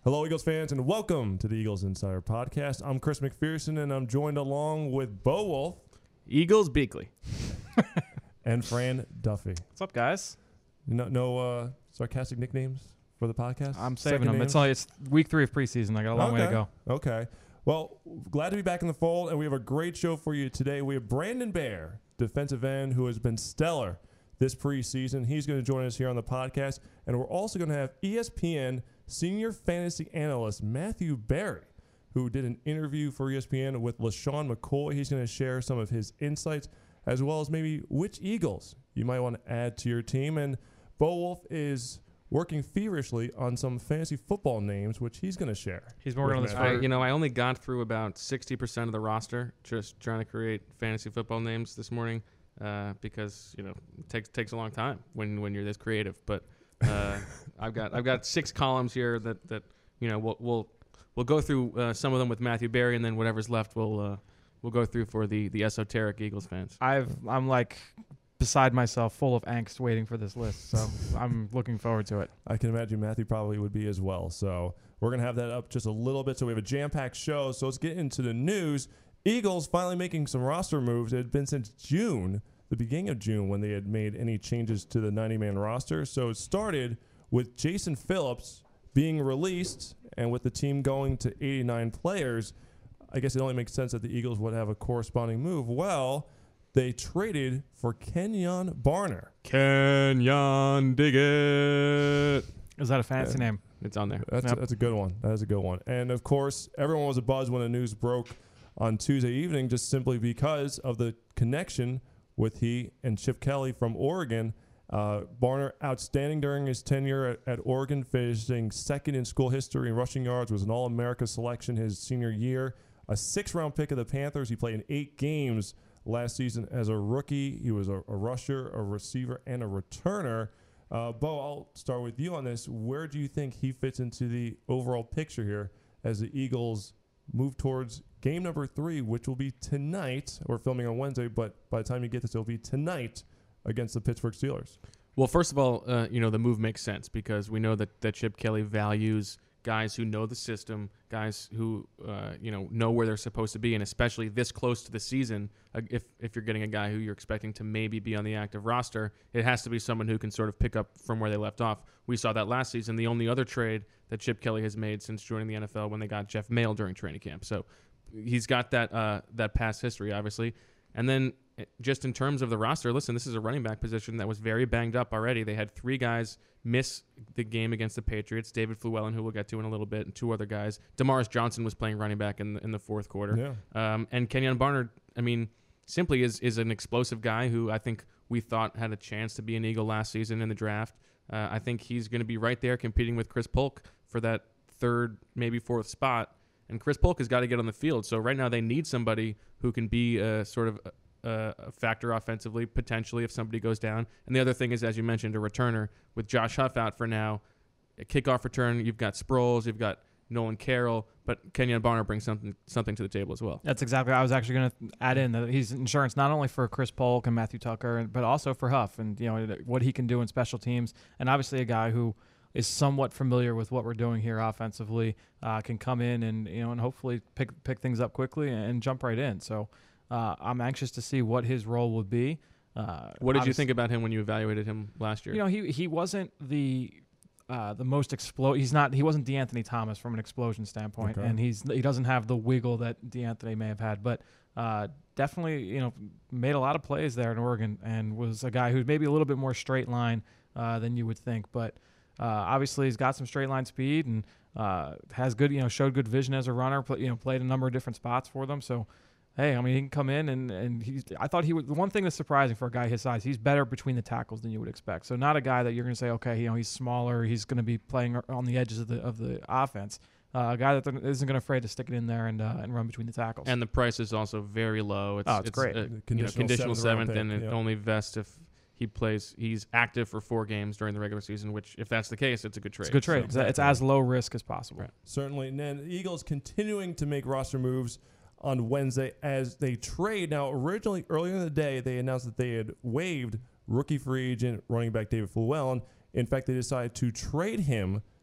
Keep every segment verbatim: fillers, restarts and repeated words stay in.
Hello, Eagles fans, and welcome to the Eagles Insider Podcast. I'm Chris McPherson, and I'm joined along with Bo Wolf. Eagles Beakley. And Fran Duffy. What's up, guys? No, no uh, sarcastic nicknames for the podcast? I'm saving Second them. names? It's only it's week three of preseason. I got a long okay. way to go. Okay. Well, glad to be back in the fold, and we have a great show for you today. We have Brandon Bear, defensive end, who has been stellar this preseason. He's going to join us here on the podcast, and we're also going to have E S P N senior fantasy analyst Matthew Berry, who did an interview for E S P N with LaShawn McCoy. He's going to share some of his insights, as well as maybe which Eagles you might want to add to your team. And Bo Wolf is working feverishly on some fantasy football names, which he's going to share. He's working on this. I, you know, I only got through about sixty percent of the roster just trying to create fantasy football names this morning uh, because, you know, it takes takes a long time when, when you're this creative. But uh, I've got I've got six columns here that, that you know, we'll we'll, we'll go through uh, some of them with Matthew Berry, and then whatever's left we'll uh, we'll go through for the, the esoteric Eagles fans. I've I'm like beside myself, full of angst, waiting for this list. So I'm looking forward to it. I can imagine Matthew probably would be as well. So we're going to have that up just a little bit. So we have a jam-packed show. So let's get into the news. Eagles finally making some roster moves. It had been since June, the beginning of June, when they had made any changes to the ninety-man roster. So it started with Jason Phillips being released, and with the team going to eighty-nine players, I guess it only makes sense that the Eagles would have a corresponding move. Well, they traded for Kenjon Barner. Kenyon Diggett. Is that a fancy Yeah. name? It's on there. That's, Yep. a, that's a good one. That is a good one. And, of course, everyone was abuzz when the news broke on Tuesday evening, just simply because of the connection with he and Chip Kelly from Oregon. Uh, Barner, outstanding during his tenure at, at Oregon, finishing second in school history in rushing yards, was an All-America selection his senior year. A six-round pick of the Panthers. He played in eight games last season as a rookie. He was a, a rusher, a receiver, and a returner. Uh, Bo, I'll start with you on this. Where do you think he fits into the overall picture here as the Eagles move towards game number three, which will be tonight? We're filming on Wednesday, but by the time you get this, it'll be tonight against the Pittsburgh Steelers. Well, first of all, uh, you know, the move makes sense because we know that, that Chip Kelly values guys who know the system, guys who, uh, you know, know where they're supposed to be, and especially this close to the season, uh, if if you're getting a guy who you're expecting to maybe be on the active roster, it has to be someone who can sort of pick up from where they left off. We saw that last season. The only other trade that Chip Kelly has made since joining the N F L when they got Jeff Mail during training camp. So he's got that uh, that past history, obviously. And then just in terms of the roster, listen, this is a running back position that was very banged up already. They had three guys miss the game against the Patriots, David Fluellen, who we'll get to in a little bit, and two other guys. Damaris Johnson was playing running back in the, in the fourth quarter. Yeah. Um, and Kenjon Barner, I mean, simply is is an explosive guy who I think we thought had a chance to be an Eagle last season in the draft. Uh, I think he's going to be right there competing with Chris Polk for that third, maybe fourth spot. And Chris Polk has got to get on the field. So right now they need somebody who can be a sort of a, a factor offensively, potentially, if somebody goes down. And the other thing is, as you mentioned, a returner with Josh Huff out for now. A kickoff return, you've got Sproles, you've got Nolan Carroll, but Kenjon Barner brings something something to the table as well. That's exactly what I was actually going to add in. That he's insurance not only for Chris Polk and Matthew Tucker, but also for Huff and, you know, what he can do in special teams. And obviously a guy who is somewhat familiar with what we're doing here offensively, uh, can come in and, you know, and hopefully pick pick things up quickly and jump right in. So uh, I'm anxious to see what his role would be. Uh, what did you think about him when you evaluated him last year? You know, he he wasn't the uh, the most explo. He's not. He wasn't DeAnthony Thomas from an explosion standpoint, Okay. and he's he doesn't have the wiggle that DeAnthony may have had, but. Uh, definitely, you know, made a lot of plays there in Oregon and was a guy who's maybe a little bit more straight line uh, than you would think. But uh, obviously, he's got some straight line speed and uh, has good, you know, showed good vision as a runner. Play, you know, played a number of different spots for them. So, hey, I mean, he can come in and and he's. I thought he would. The one thing that's surprising for a guy his size, he's better between the tackles than you would expect. So, not a guy that you're going to say, okay, you know, he's smaller, he's going to be playing on the edges of the of the offense. Uh, a guy that isn't going to afraid to stick it in there and uh, and run between the tackles. And the price is also very low. It's, Oh, it's great. A, Conditional you know, conditional seventh round seventh, and pick, it yeah. only vests if he plays. He's active for four games during the regular season. Which, if that's the case, it's a good trade. It's a good trade. So- It's, it's as low risk as possible. Right. Certainly. And then the Eagles continuing to make roster moves on Wednesday as they trade. Now, originally, earlier in the day, they announced that they had waived rookie free agent running back David Fluellen. In fact, they decided to trade him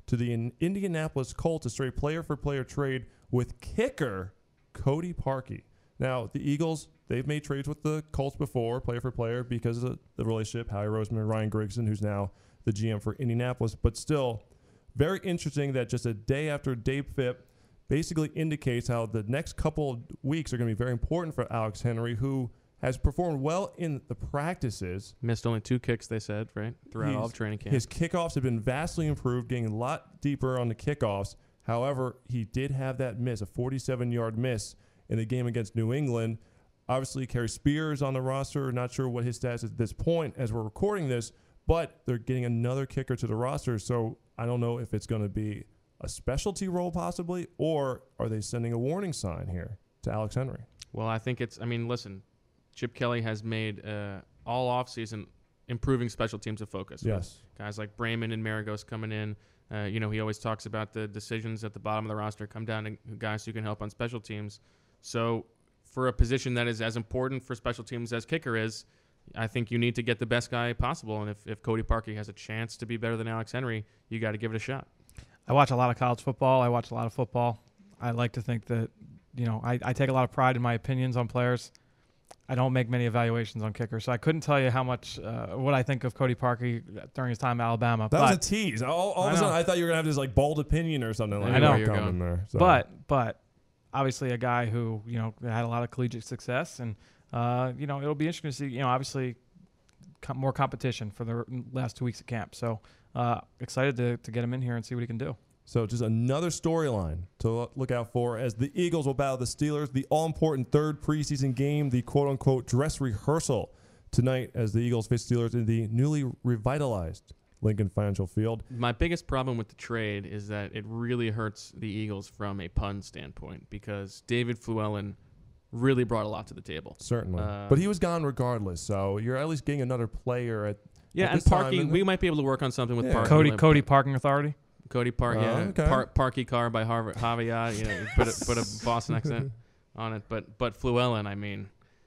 to the in- Indianapolis Colts, a straight player-for-player trade with kicker Cody Parkey. Now, the Eagles, they've made trades with the Colts before, player-for-player, because of the, the relationship, Howie Roseman and Ryan Grigson, who's now the G M for Indianapolis. But still, very interesting that just a day after Dave Phipp basically indicates how the next couple of weeks are going to be very important for Alex Henry, who has performed well in the practices. Missed only two kicks, they said, right, throughout He's, all of training camp. His kickoffs have been vastly improved, getting a lot deeper on the kickoffs. However, he did have that miss, a forty-seven-yard miss in the game against New England. Obviously, Kerry Spears on the roster. Not sure what his status is at this point as we're recording this, but they're getting another kicker to the roster. So I don't know if it's going to be a specialty role possibly, or are they sending a warning sign here to Alex Henry? Well, I think it's, I mean, listen, Chip Kelly has made uh, all offseason improving special teams a focus. Yes. Guys like Brayman and Maragos coming in. Uh, you know, he always talks about the decisions at the bottom of the roster come down to guys who can help on special teams. So for a position that is as important for special teams as kicker is, I think you need to get the best guy possible. And if, if Cody Parkey has a chance to be better than Alex Henry, you got to give it a shot. I watch a lot of college football. I watch a lot of football. I like to think that, you know, I, I take a lot of pride in my opinions on players. I don't make many evaluations on kickers, so I couldn't tell you how much uh, what I think of Cody Parkey during his time at Alabama. That but, was a tease. All, all I of a sudden, know. I thought you were gonna have this like bold opinion or something like I that know where you're coming going. there. So. But but obviously a guy who, you know, had a lot of collegiate success, and uh, you know, it'll be interesting to see. You know, obviously com- more competition for the last two weeks of camp. So uh, excited to to get him in here and see what he can do. So just another storyline to look out for as the Eagles will battle the Steelers. The all-important third preseason game, the quote-unquote dress rehearsal tonight as the Eagles face Steelers in the newly revitalized Lincoln Financial Field. My biggest problem with the trade is that it really hurts the Eagles from a pun standpoint because David Fluellen really brought a lot to the table. Certainly. Uh, but he was gone regardless, so you're at least getting another player at Yeah, at and this time, Parkey, and- we might be able to work on something with Yeah. Parkey. Cody Like, Cody Parking Authority. Cody Park, Oh, yeah, okay. Par- Parkey Car by Harvard Javier, you know, put a, put a Boston accent on it. But but Fluellen, I mean,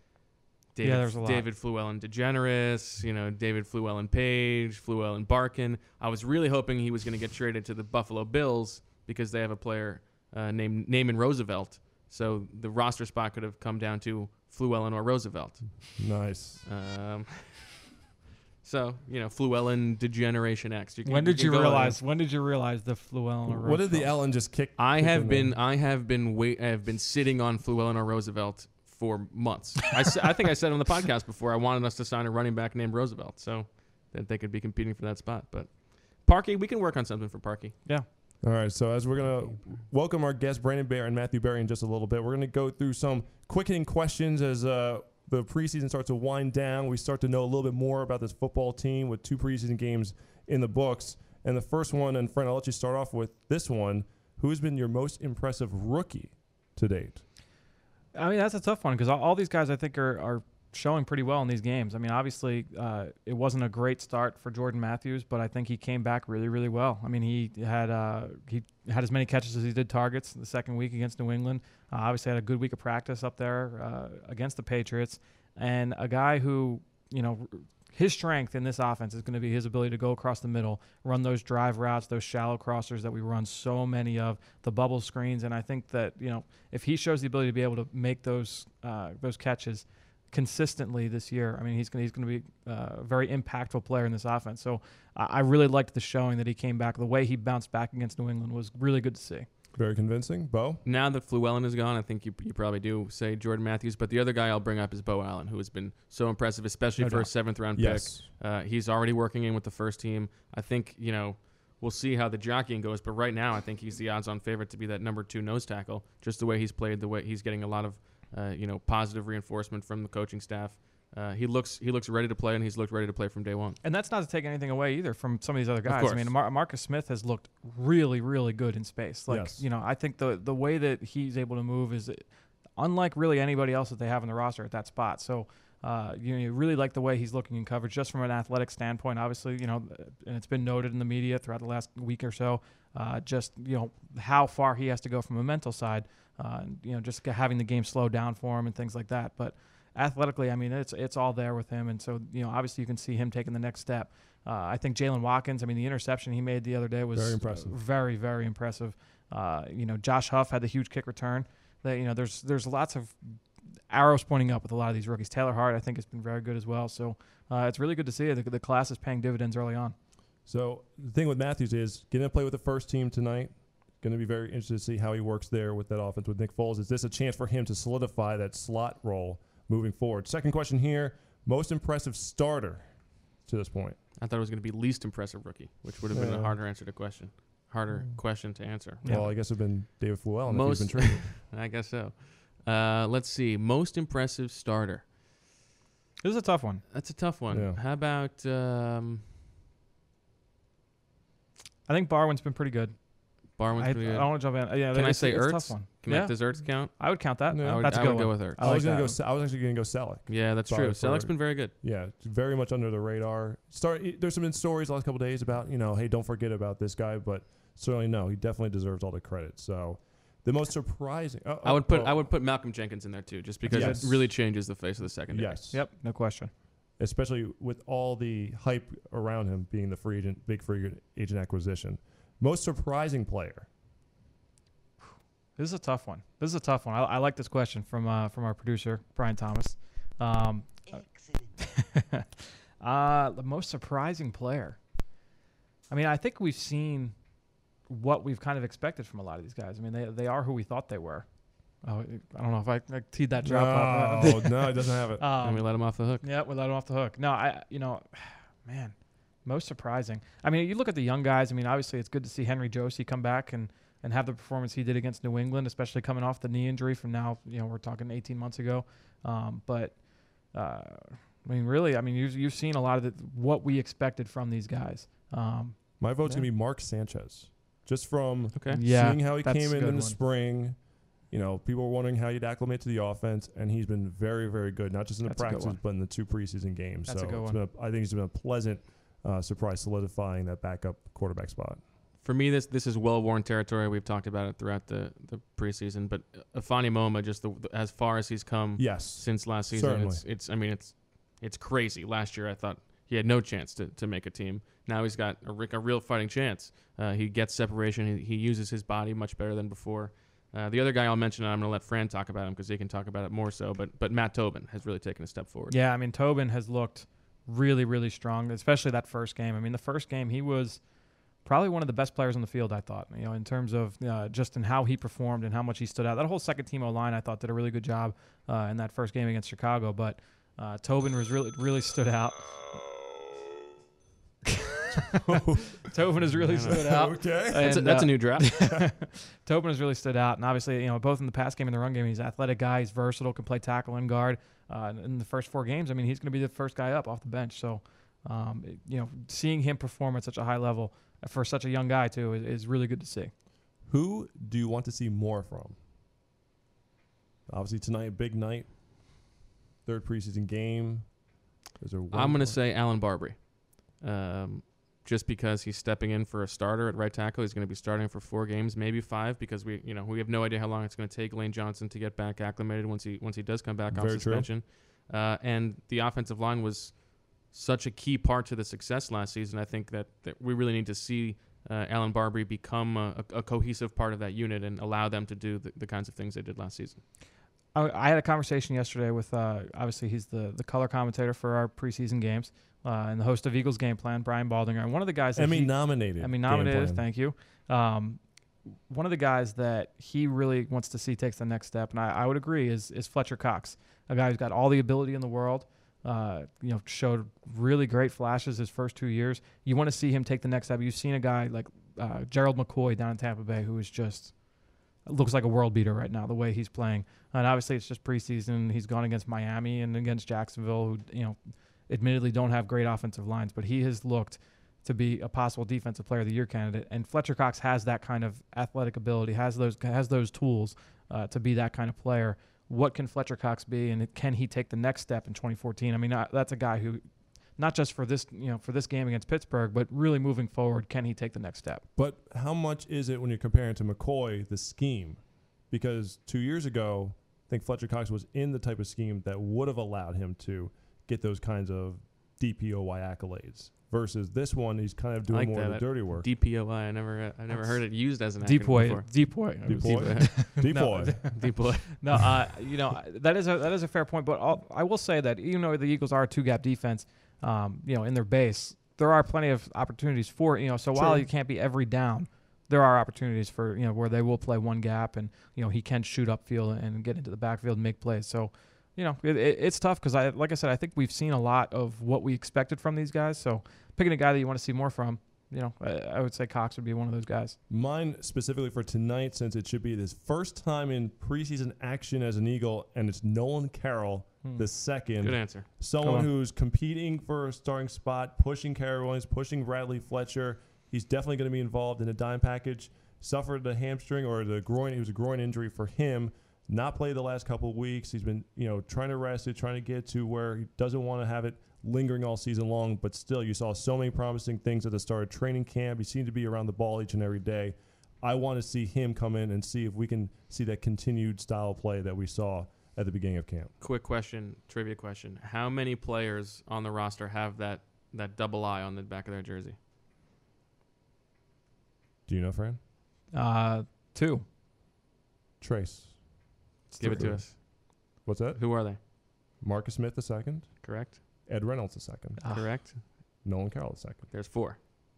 David, Yeah, there's a lot. David Fluellen DeGeneres, you know, David Fluellen Page, Fluellen Barkin. I was really hoping he was going to get traded to the Buffalo Bills because they have a player uh, named Naaman Roosevelt. So the roster spot could have come down to Fluellen or Roosevelt. Nice. Um, so you know, Fluellen Degeneration X. You can- When did can you go there. realize? When did you realize the Fluellen? Or What did the Roosevelt? Ellen just kick? I kick have in been there? I have been wait I have been sitting on Fluellen or Roosevelt for months. I, s- I think I said on the podcast before I wanted us to sign a running back named Roosevelt so that they could be competing for that spot. But Parkey, we can work on something for Parkey. Yeah. All right, so as we're going to welcome our guests, Brandon Bear and Matthew Berry, in just a little bit, we're going to go through some quick hitting questions as uh, the preseason starts to wind down. We start to know a little bit more about this football team with two preseason games in the books. And the first one, and Fred, I'll let you start off with this one. Who has been your most impressive rookie to date? I mean, that's a tough one because all, all these guys I think are, are showing pretty well in these games. I mean, obviously, uh, it wasn't a great start for Jordan Matthews, but I think he came back really, really well. I mean, he had uh, he had as many catches as he did targets the second week against New England. Uh, obviously, had a good week of practice up there uh, against the Patriots, and a guy who, you know, his strength in this offense is going to be his ability to go across the middle, run those drive routes, those shallow crossers that we run so many of, the bubble screens. And I think that, you know, if he shows the ability to be able to make those uh, those catches consistently this year, I mean, he's going he's going to be uh, a very impactful player in this offense. So uh, I really liked the showing that he came back. The way he bounced back against New England was really good to see. Very convincing. Bo? Now that Fluellen is gone, I think you you probably do say Jordan Matthews. But the other guy I'll bring up is Bo Allen, who has been so impressive, especially No for a doubt. seventh round Yes. pick. Uh, he's already working in with the first team. I think, you know, we'll see how the jockeying goes. But right now, I think he's the odds-on favorite to be that number two nose tackle. Just the way he's played, the way he's getting a lot of, uh, you know, positive reinforcement from the coaching staff. Uh, he looks he looks ready to play, and he's looked ready to play from day one. And that's not to take anything away either from some of these other guys. course. I mean, Mar- Marcus Smith has looked really, really good in space. Like, Yes. you know, I think the the way that he's able to move is unlike really anybody else that they have in the roster at that spot. So, uh, you know, you really like the way he's looking in coverage, just from an athletic standpoint. Obviously, you know, and it's been noted in the media throughout the last week or so, uh, just, you know, how far he has to go from a mental side, uh, and, you know, just having the game slow down for him and things like that. But athletically, I mean, it's it's all there with him, and so, you know, obviously you can see him taking the next step. Uh, I think Jalen Watkins, I mean, the interception he made the other day was Very impressive. very, very impressive. Uh, you know, Josh Huff had the huge kick return. That, you know, there's there's lots of arrows pointing up with a lot of these rookies. Taylor Hart, I think, has been very good as well. So uh, it's really good to see the, the class is paying dividends early on. So the thing with Matthews is getting to play with the first team tonight. Going to be very interested to see how he works there with that offense with Nick Foles. Is this a chance for him to solidify that slot role moving forward? Second question here, most impressive starter to this point. I thought it was going to be least impressive rookie, which would have been Yeah. a harder answer to question. Harder question to answer. Yeah. Well, I guess it would have been David Fluellen Most- if he's been traded. I guess so. Uh, let's see. Most impressive starter. This is a tough one. That's a tough one. Yeah. How about um, I think Barwin's been pretty good. Barwin's I, I pretty good? don't want to jump in. Yeah, Can I it's- say it's a Ertz? tough one. Can yeah, that, does Ertz count? I would count that. Yeah. I would, That's a I good would go one. with Ertz. I I, like was gonna that. go. Se- I was actually going to go Selleck. Yeah, that's Sorry true. for- Selleck's been very good. Yeah, it's very much under the radar. Start. There's some stories the last couple of days about, you know, hey, don't forget about this guy, but certainly no, he definitely deserves all the credit. So, the most surprising. Oh, I would put oh, I would put Malcolm Jenkins in there too, just because Yes. it really changes the face of the secondary. Yes. Yep, no question. Especially with all the hype around him being the free agent, big free agent acquisition. Most surprising player. This is a tough one. This is a tough one. I, I like this question from uh, from our producer Brian Thomas. Um, uh, the most surprising player. I mean, I think we've seen what we've kind of expected from a lot of these guys. I mean, they they are who we thought they were. Oh, I don't know if I, I teed that drop up. No, no, it doesn't have it. And we Um, let him off the hook. yeah, we let him off the hook. No, I, you know, man, most surprising. I mean, you look at the young guys. I mean, obviously, it's good to see Henry Josie come back and, and have the performance he did against New England, especially coming off the knee injury from now, you know, we're talking eighteen months ago. Um, but, uh, I mean, really, I mean, you've, you've seen a lot of the, what we expected from these guys. Um, My vote's Yeah. going to be Mark Sanchez. Just from Okay. yeah, seeing how he that's came a in good in the one. spring. You know, people were wondering how he'd acclimate to the offense, and he's been very, very good, not just in the That's a good practices, one. but in the two preseason games. That's so a good it's one. been a, I think it's been a pleasant uh, surprise solidifying that backup quarterback spot. For me, this this is well-worn territory. We've talked about it throughout the, the preseason. But Afani Moma, just the, the, as far as he's come Yes. since last season, Certainly. it's it's. I mean, it's it's crazy. Last year, I thought he had no chance to, to make a team. Now he's got a, re- a real fighting chance. Uh, he gets separation. He, he uses his body much better than before. Uh, the other guy I'll mention, and I'm going to let Fran talk about him because he can talk about it more so. But but Matt Tobin has really taken a step forward. Yeah, I mean, Tobin has looked really, really strong, especially that first game. I mean, the first game, he was probably one of the best players on the field, I thought, you know, in terms of uh, just in how he performed and how much he stood out. That whole second team O-line, I thought, did a really good job uh, in that first game against Chicago. But uh, Tobin was really, really stood out. Tobin has really stood out. Okay. That's, a, And, that's uh, a new draft. Tobin has really stood out, and obviously, you know, both in the pass game and the run game, he's an athletic guy. He's versatile, can play tackle and guard. Uh, in the first four games, I mean, he's going to be the first guy up off the bench. So, um, it- you know, seeing him perform at such a high level for such a young guy too is, is really good to see. Who do you want to see more from? Obviously tonight, big night, third preseason game. Is there one I'm going more? to say Alan Barbary. Um, just because he's stepping in for a starter at right tackle, he's going to be starting for four games, maybe five, because we, you know, we have no idea how long it's going to take Lane Johnson to get back acclimated once he once he does come back off Very true. suspension. Uh, and the offensive line was such a key part to the success last season. I think that, that we really need to see uh, Alan Barbary become a, a, a cohesive part of that unit and allow them to do the, the kinds of things they did last season. I, I had a conversation yesterday with, uh, obviously, he's the, the color commentator for our preseason games uh, and the host of Eagles Game Plan, Brian Baldinger. And one of the guys that Emmy he, nominated. Emmy game nominated, plan. thank you. Um, one of the guys that he really wants to see takes the next step, and I, I would agree, is is Fletcher Cox, a guy who's got all the ability in the world. Uh, you know, showed really great flashes his first two years. You want to see him take the next step. You've seen a guy like uh, Gerald McCoy down in Tampa Bay who is just looks like a world beater right now, the way he's playing. And obviously, it's just preseason. He's gone against Miami and against Jacksonville, who, you know, admittedly don't have great offensive lines, but he has looked to be a possible defensive player of the year candidate. And Fletcher Cox has that kind of athletic ability, has those has those tools uh, to be that kind of player. What can Fletcher Cox be, and can he take the next step in twenty fourteen? I mean, uh, that's a guy who, not just for this, you know, for this game against Pittsburgh, but really moving forward, can he take the next step? But how much is it when you're comparing to McCoy, the scheme? Because two years ago, I think Fletcher Cox was in the type of scheme that would have allowed him to get those kinds of D P O Y accolades. Versus this one, he's kind of doing like more that. of the dirty work. D P O I. I never, I never That's heard it used as an acronym Depoy, before. depoy, Depoy? No. Depoy. Depoy. No, uh, you know that is a that is a fair point. But I'll, I will say that even though the Eagles are a two gap defense, um, you know, in their base, there are plenty of opportunities for you know. So while True. you can't be every down, there are opportunities for you know where they will play one gap and you know he can shoot upfield and get into the backfield and make plays. So. You know, it, it, it's tough because I, like I said, I think we've seen a lot of what we expected from these guys. So picking a guy that you want to see more from, you know, I, I would say Cox would be one of those guys. Mine specifically for tonight, since it should be his first time in preseason action as an Eagle, and it's Nolan Carroll, Hmm. the second. Good answer. Someone Come on. who's competing for a starting spot, pushing Carroll Williams, pushing Bradley Fletcher. He's definitely going to be involved in a dime package. Suffered the hamstring or the groin. It was a groin injury for him. Not played the last couple of weeks. He's been, you know, trying to rest it, trying to get to where he doesn't want to have it lingering all season long. But still, you saw so many promising things at the start of training camp. He seemed to be around the ball each and every day. I want to see him come in and see if we can see that continued style of play that we saw at the beginning of camp. Quick question, trivia question. How many players on the roster have that, that double I on the back of their jersey? Do you know, Fran? Uh, two. Trace. Give it to us. What's that? Who are they? Marcus Smith the second. Correct? Ed Reynolds the second. Ah. Correct? Nolan Carroll the second. There's four.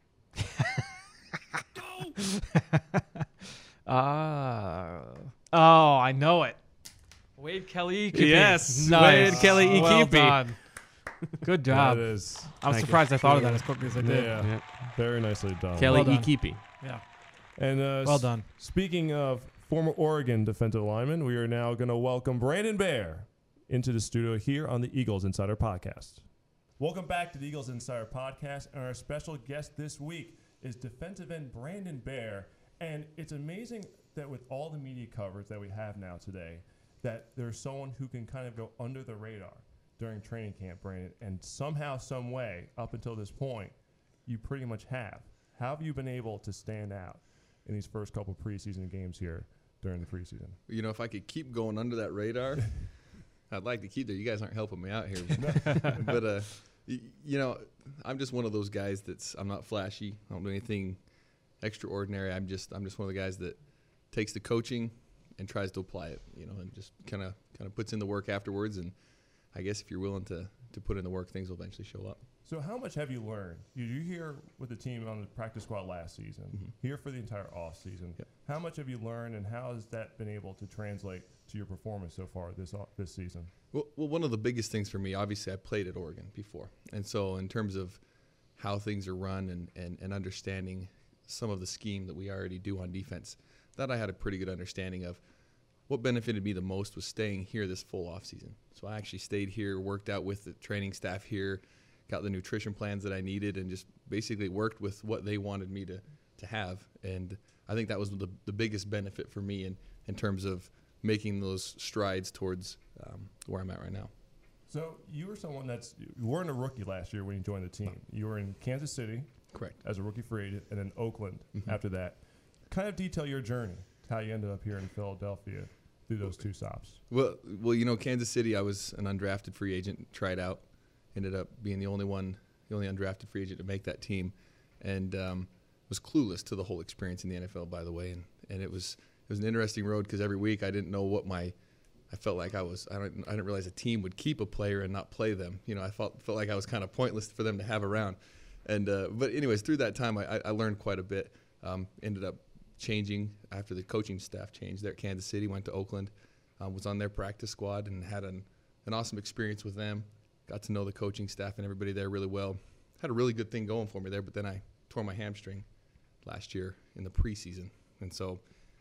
Ah. oh, I know it. Wade Kelly. Ekipi. Yes, Nice. Wade Kelly Well Ekipi. done. Good job. That is. I'm Thank you. surprised I thought of that as quickly as I did. Yeah. Yeah. Very nicely done. Kelly Well done. Ekipi. Yeah. And uh, Well s- done. Speaking of former Oregon defensive lineman, we are now going to welcome Brandon Bear into the studio here on the Eagles Insider Podcast. Welcome back to the Eagles Insider Podcast, and our special guest this week is defensive end Brandon Bear. And it's amazing that with all the media coverage that we have now today, that there's someone who can kind of go under the radar during training camp, Brandon, and somehow, some way, up until this point, you pretty much have. How have you been able to stand out in these first couple preseason games here during the preseason? You know, if I could keep going under that radar, I'd like to keep there. You guys aren't helping me out here. but, uh, y- you know, I'm just one of those guys that's, I'm not flashy. I don't do anything extraordinary. I'm just, I'm just one of the guys that takes the coaching and tries to apply it, you know, and just kind of, kind of puts in the work afterwards. And I guess if you're willing to, to put in the work, things will eventually show up. So how much have you learned? You you here with the team on the practice squad last season, Mhm. here for the entire off season. Yep. How much have you learned, and how has that been able to translate to your performance so far this o- this season? Well, well, one of the biggest things for me, obviously, I played at Oregon before. And so in terms of how things are run and, and, and understanding some of the scheme that we already do on defense, that I had a pretty good understanding of. What benefited me the most was staying here this full off season. So I actually stayed here, worked out with the training staff here, got the nutrition plans that I needed, and just basically worked with what they wanted me to, to have. And I think that was the, the biggest benefit for me in, in terms of making those strides towards um, where I'm at right now. So you were someone that's you weren't a rookie last year when you joined the team. You were in Kansas City Correct. as a rookie free agent, and then Oakland Mhm. after that. Kind of detail your journey, how you ended up here in Philadelphia through those two stops. Well, well, you know, Kansas City, I was an undrafted free agent, tried out, ended up being the only one, the only undrafted free agent to make that team, and um, was clueless to the whole experience in the N F L, by the way. And, and it was it was an interesting road because every week I didn't know what my, I felt like I was, I don't, I didn't realize a team would keep a player and not play them. You know, I felt felt like I was kind of pointless for them to have around. And uh, but anyways, through that time, I, I learned quite a bit. Um, ended up changing after the coaching staff changed there at Kansas City, went to Oakland, um, was on their practice squad and had an, an awesome experience with them. Got to know the coaching staff and everybody there really well. Had a really good thing going for me there, but then I tore my hamstring last year in the preseason. And so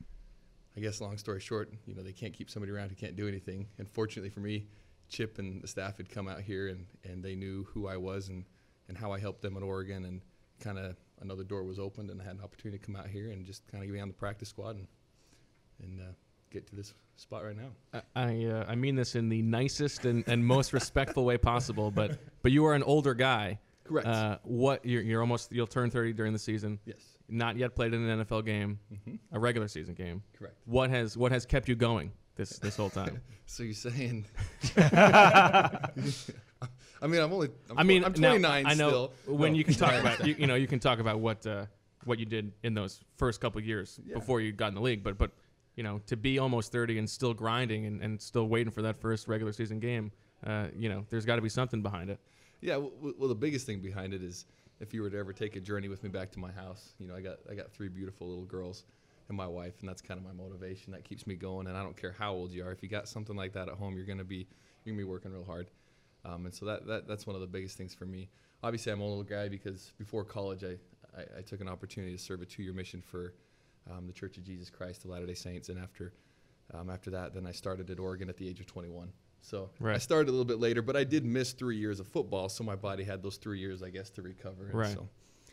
I guess long story short, you know, they can't keep somebody around who can't do anything. And fortunately for me, Chip and the staff had come out here and, and they knew who I was and, and how I helped them at Oregon, and kind of another door was opened and I had an opportunity to come out here and just kind of get me on the practice squad and, and uh, get to this spot right now. I I, uh, I mean this in the nicest and, and most respectful way possible, but but you are an older guy. Correct. Uh, what you're, you're almost you'll turn thirty during the season. Yes. Not yet played in an N F L game, Mm-hmm. a regular season game. Correct. What has what has kept you going this this whole time? So you're saying I mean, I'm only. I'm, I mean, I'm now, twenty-nine I know still. when No. you can talk about you, you know you can talk about what uh, what you did in those first couple of years Yeah. before you got in the league, but but you know to be almost thirty and still grinding and, and still waiting for that first regular season game, uh, you know, there's got to be something behind it. Yeah, well, well, the biggest thing behind it is if you were to ever take a journey with me back to my house, you know, I got I got three beautiful little girls and my wife, and that's kind of my motivation. That keeps me going, and I don't care how old you are. If you got something like that at home, you're gonna be you're gonna be working real hard, um, and so that, that that's one of the biggest things for me. Obviously, I'm a little guy because before college, I, I, I took an opportunity to serve a two-year mission for um, the Church of Jesus Christ of Latter-day Saints, and after um, after that, then I started at Oregon at the age of twenty-one. So Right. I started a little bit later, but I did miss three years of football, so my body had those three years, I guess, to recover. And Right. So,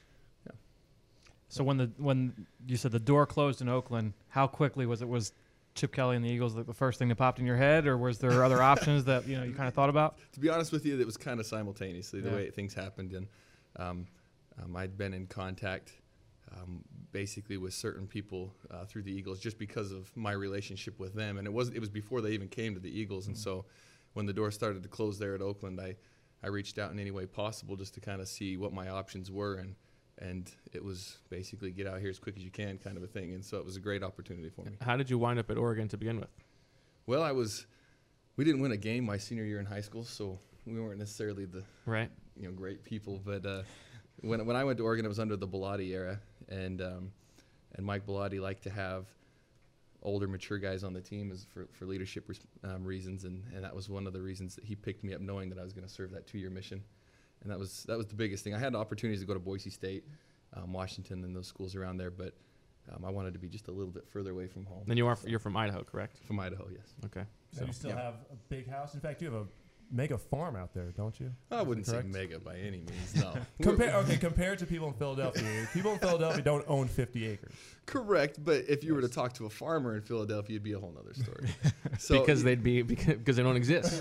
So when the when you said the door closed in Oakland, how quickly was it? Was Chip Kelly and the Eagles the the first thing that popped in your head, or was there other options that you know you kind of thought about? to be honest with you, it was kind of simultaneously the Yeah. way things happened, and um, um, I'd been in contact um, basically with certain people uh, through the Eagles just because of my relationship with them, and it was it was before they even came to the Eagles, and so when the door started to close there at Oakland, I I reached out in any way possible just to kind of see what my options were, and and it was basically get out here as quick as you can kind of a thing, and so it was a great opportunity for me. How did you wind up at Oregon to begin with? Well, I was we didn't win a game my senior year in high school, so we weren't necessarily the Right. you know great people, but uh, when when I went to Oregon, it was under the Bellotti era, and um, and Mike Bellotti liked to have older, mature guys on the team as for, for leadership res- um, reasons, and, and that was one of the reasons that he picked me up, knowing that I was going to serve that two-year mission, and that was that was the biggest thing. I had opportunities to go to Boise State, um, Washington, and those schools around there, but um, I wanted to be just a little bit further away from home. Then you are you're from Idaho, correct? From Idaho, yes. Okay. So So you still yeah. have a big house. In fact, you have a mega farm out there, don't you? I Is wouldn't that say correct? mega by any means, no. Compare okay, compared to people in Philadelphia. People in Philadelphia don't own fifty acres. Correct, but if you were to talk to a farmer in Philadelphia, it'd be a whole other story. So because they'd be because they don't exist.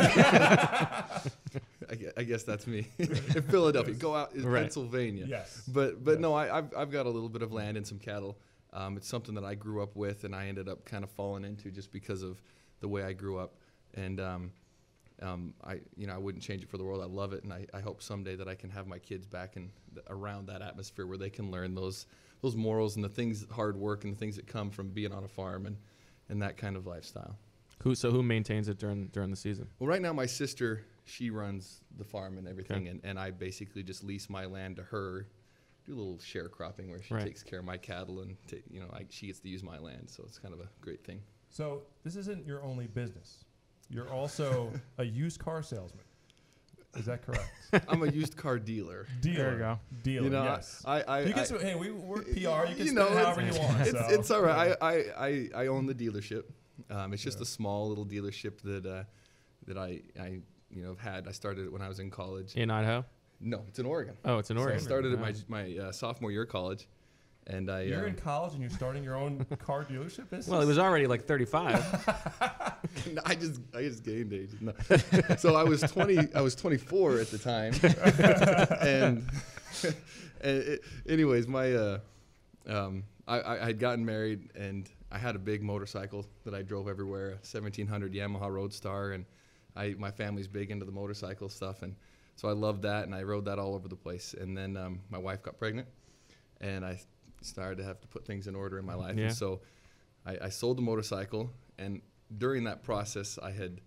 I guess, I guess that's me. In Philadelphia, go out in Right. Pennsylvania. Yes. But but Yes. no, I, I've I've got a little bit of land and some cattle. Um, it's something that I grew up with, and I ended up kind of falling into just because of the way I grew up. And um, um, I you know I wouldn't change it for the world. I love it, and I, I hope someday that I can have my kids back in the, around that atmosphere where they can learn those those morals and the things, hard work, and the things that come from being on a farm and and that kind of lifestyle. Who so who maintains it during during the season? Well, right now my sister, she runs the farm and everything, Okay. and, and I basically just lease my land to her, do a little sharecropping where she Right. takes care of my cattle, and ta- you know I, she gets to use my land, so it's kind of a great thing. So this isn't your only business. You're also a used car salesman. Is that correct? I'm a used car dealer. Dealer. There you go. Dealer. You know, yes. I, I, you can I sp- hey, we, we're P R. You can you spend know, it however it's- you want. it's, so, it's all right. yeah. I, I, I, I own the dealership. Um, it's just Yeah. a small little dealership that uh, that I, I you know have had. I started it when I was in college. In Idaho? No, it's in Oregon. Oh, it's in So I Oregon. started at Wow. my my uh, sophomore year of college, and I. You're um, in college and you're starting your own car dealership business. Well, it was already like thirty-five. No, I just I just gained age. No. So I was twenty. I was twenty-four at the time, and, and it, anyways, my uh, um, I, I had gotten married, and I had a big motorcycle that I drove everywhere, a seventeen hundred Yamaha Roadstar, and I my family's big into the motorcycle stuff, and so I loved that, and I rode that all over the place. And then um, my wife got pregnant, and I started to have to put things in order in my life, Yeah. and so I, I sold the motorcycle, and during that process, I had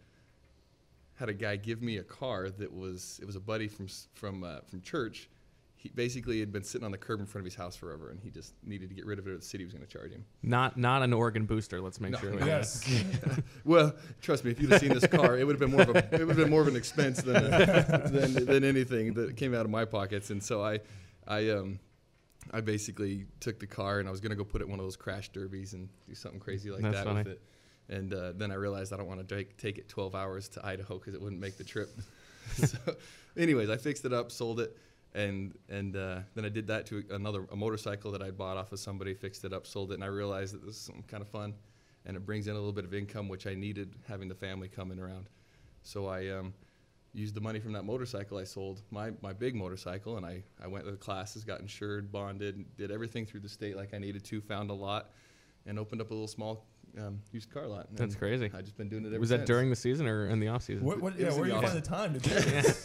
had a guy give me a car that was it was a buddy from s- from uh, from church. He basically had been sitting on the curb in front of his house forever, and he just needed to get rid of it, or the city was going to charge him. Not not an Oregon booster. Let's make No. sure. Yes. Well, trust me, if you'd have seen this car, it would have been more of a it would have been more of an expense than a, than than anything that came out of my pockets. And so I I um I basically took the car, and I was going to go put it in one of those crash derbies and do something crazy like That's that funny. with it. And uh, then I realized I don't want to take, take it twelve hours to Idaho because it wouldn't make the trip. So, anyways, I fixed it up, sold it, and and uh, then I did that to another a motorcycle that I bought off of somebody, fixed it up, sold it, and I realized that this is something kind of fun, and it brings in a little bit of income, which I needed having the family coming around. So I um, used the money from that motorcycle I sold, my, my big motorcycle, and I, I went to the classes, got insured, bonded, did everything through the state like I needed to, found a lot, and opened up a little small um, used car lot. That's And crazy. I've just been doing it ever Was since. that during the season or in the off season? What, what, It yeah, was where in do you the find the time to do this?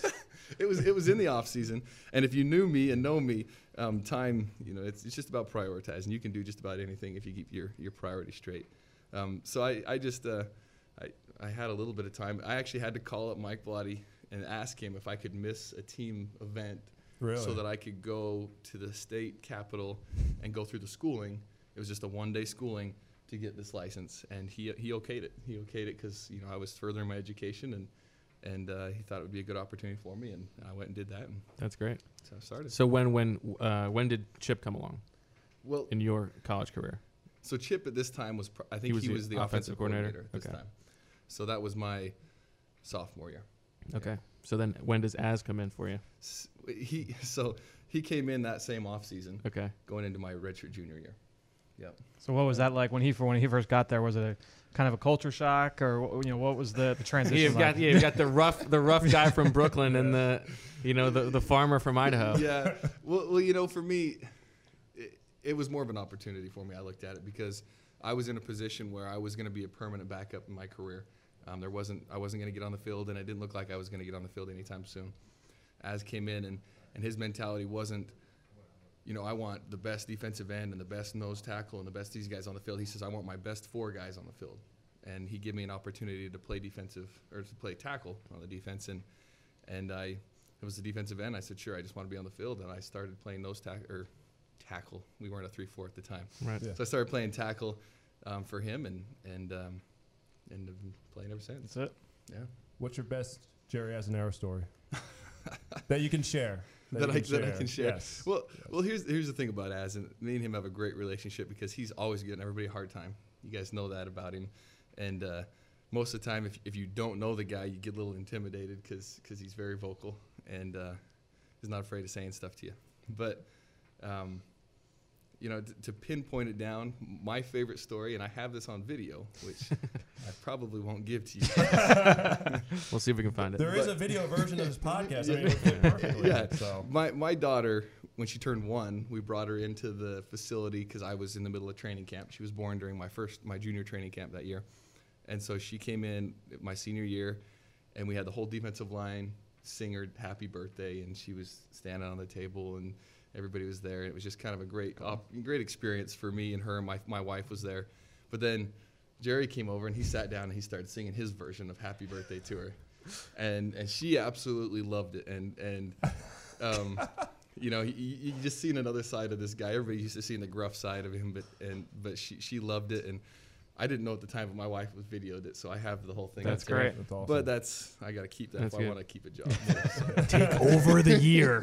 it was it was in the off season, and if you knew me and know me, um, time, you know, it's it's just about prioritizing. You can do just about anything if you keep your your priorities straight. Um, so I I just uh, I I had a little bit of time. I actually had to call up Mike Blotty and ask him if I could miss a team event, Really? so that I could go to the state capitol and go through the schooling. It was just a one day schooling to get this license, and he he okayed it. He okayed it because, you know, I was furthering my education, and and uh, he thought it would be a good opportunity for me, and I went and did that, and That's great. so I started. So when when uh, when did Chip come along Well, in your college career? so Chip at this time was, pr- I think he was, the, offensive coordinator, at this Okay. time. So that was my sophomore year. Okay. So then when does Az come in for you? S- He so he came in that same off season, Okay. going into my redshirt junior year. Yep. So what was that like when he for when he first got there? Was it a kind of a culture shock, or wh- you know, what was the, the transition You've like? got yeah, you've got the rough the rough guy from Brooklyn and the you know the the farmer from Idaho. Yeah. Well, well, you know, for me, it, it was more of an opportunity for me. I looked at it because I was in a position where I was going to be a permanent backup in my career. Um, there wasn't, I wasn't going to get on the field, and it didn't look like I was going to get on the field anytime soon. Az came in, and, and his mentality wasn't, you know, I want the best defensive end and the best nose tackle and the best these guys on the field. He says, I want my best four guys on the field. And he gave me an opportunity to play defensive, or to play tackle on the defense, and and I, it was the defensive end. I said, sure, I just want to be on the field, and I started playing nose tackle, or tackle. We weren't a three four at the time. Right. Yeah. So I started playing tackle um, for him, and and um, and have been playing ever since. That's it. Yeah. What's your best Jerry Azanaro story that you can share? That, you I, that I can share. Yes. Well, well, here's here's the thing about Az, and me and him have a great relationship because he's always giving everybody a hard time. You guys know that about him, and uh, most of the time, if if you don't know the guy, you get a little intimidated because he's very vocal and uh, he's not afraid of saying stuff to you. But um, you know, t- to pinpoint it down, my favorite story, and I have this on video, which I probably won't give to you. We'll see if we can find it. There is But- a video version of this podcast. I mean, Yeah. it fit perfectly. Yeah. So My my daughter, when she turned one, we brought her into the facility because I was in the middle of training camp. She was born during my first my junior training camp that year, and so she came in my senior year, and we had the whole defensive line sing her happy birthday, and she was standing on the table, and everybody was there. It was just kind of a great op- great experience for me and her. My my wife was there, but then Jerry came over and he sat down and he started singing his version of happy birthday to her, and and she absolutely loved it, and and. Um, You know, you, you just seen another side of this guy. Everybody used to see the gruff side of him, but and but she she loved it, and I didn't know at the time, but my wife was videoed it, so I have the whole thing. That's up there. great. that's awesome. But that's I got to keep that That's if I good. want to keep a job. So. Take over the year.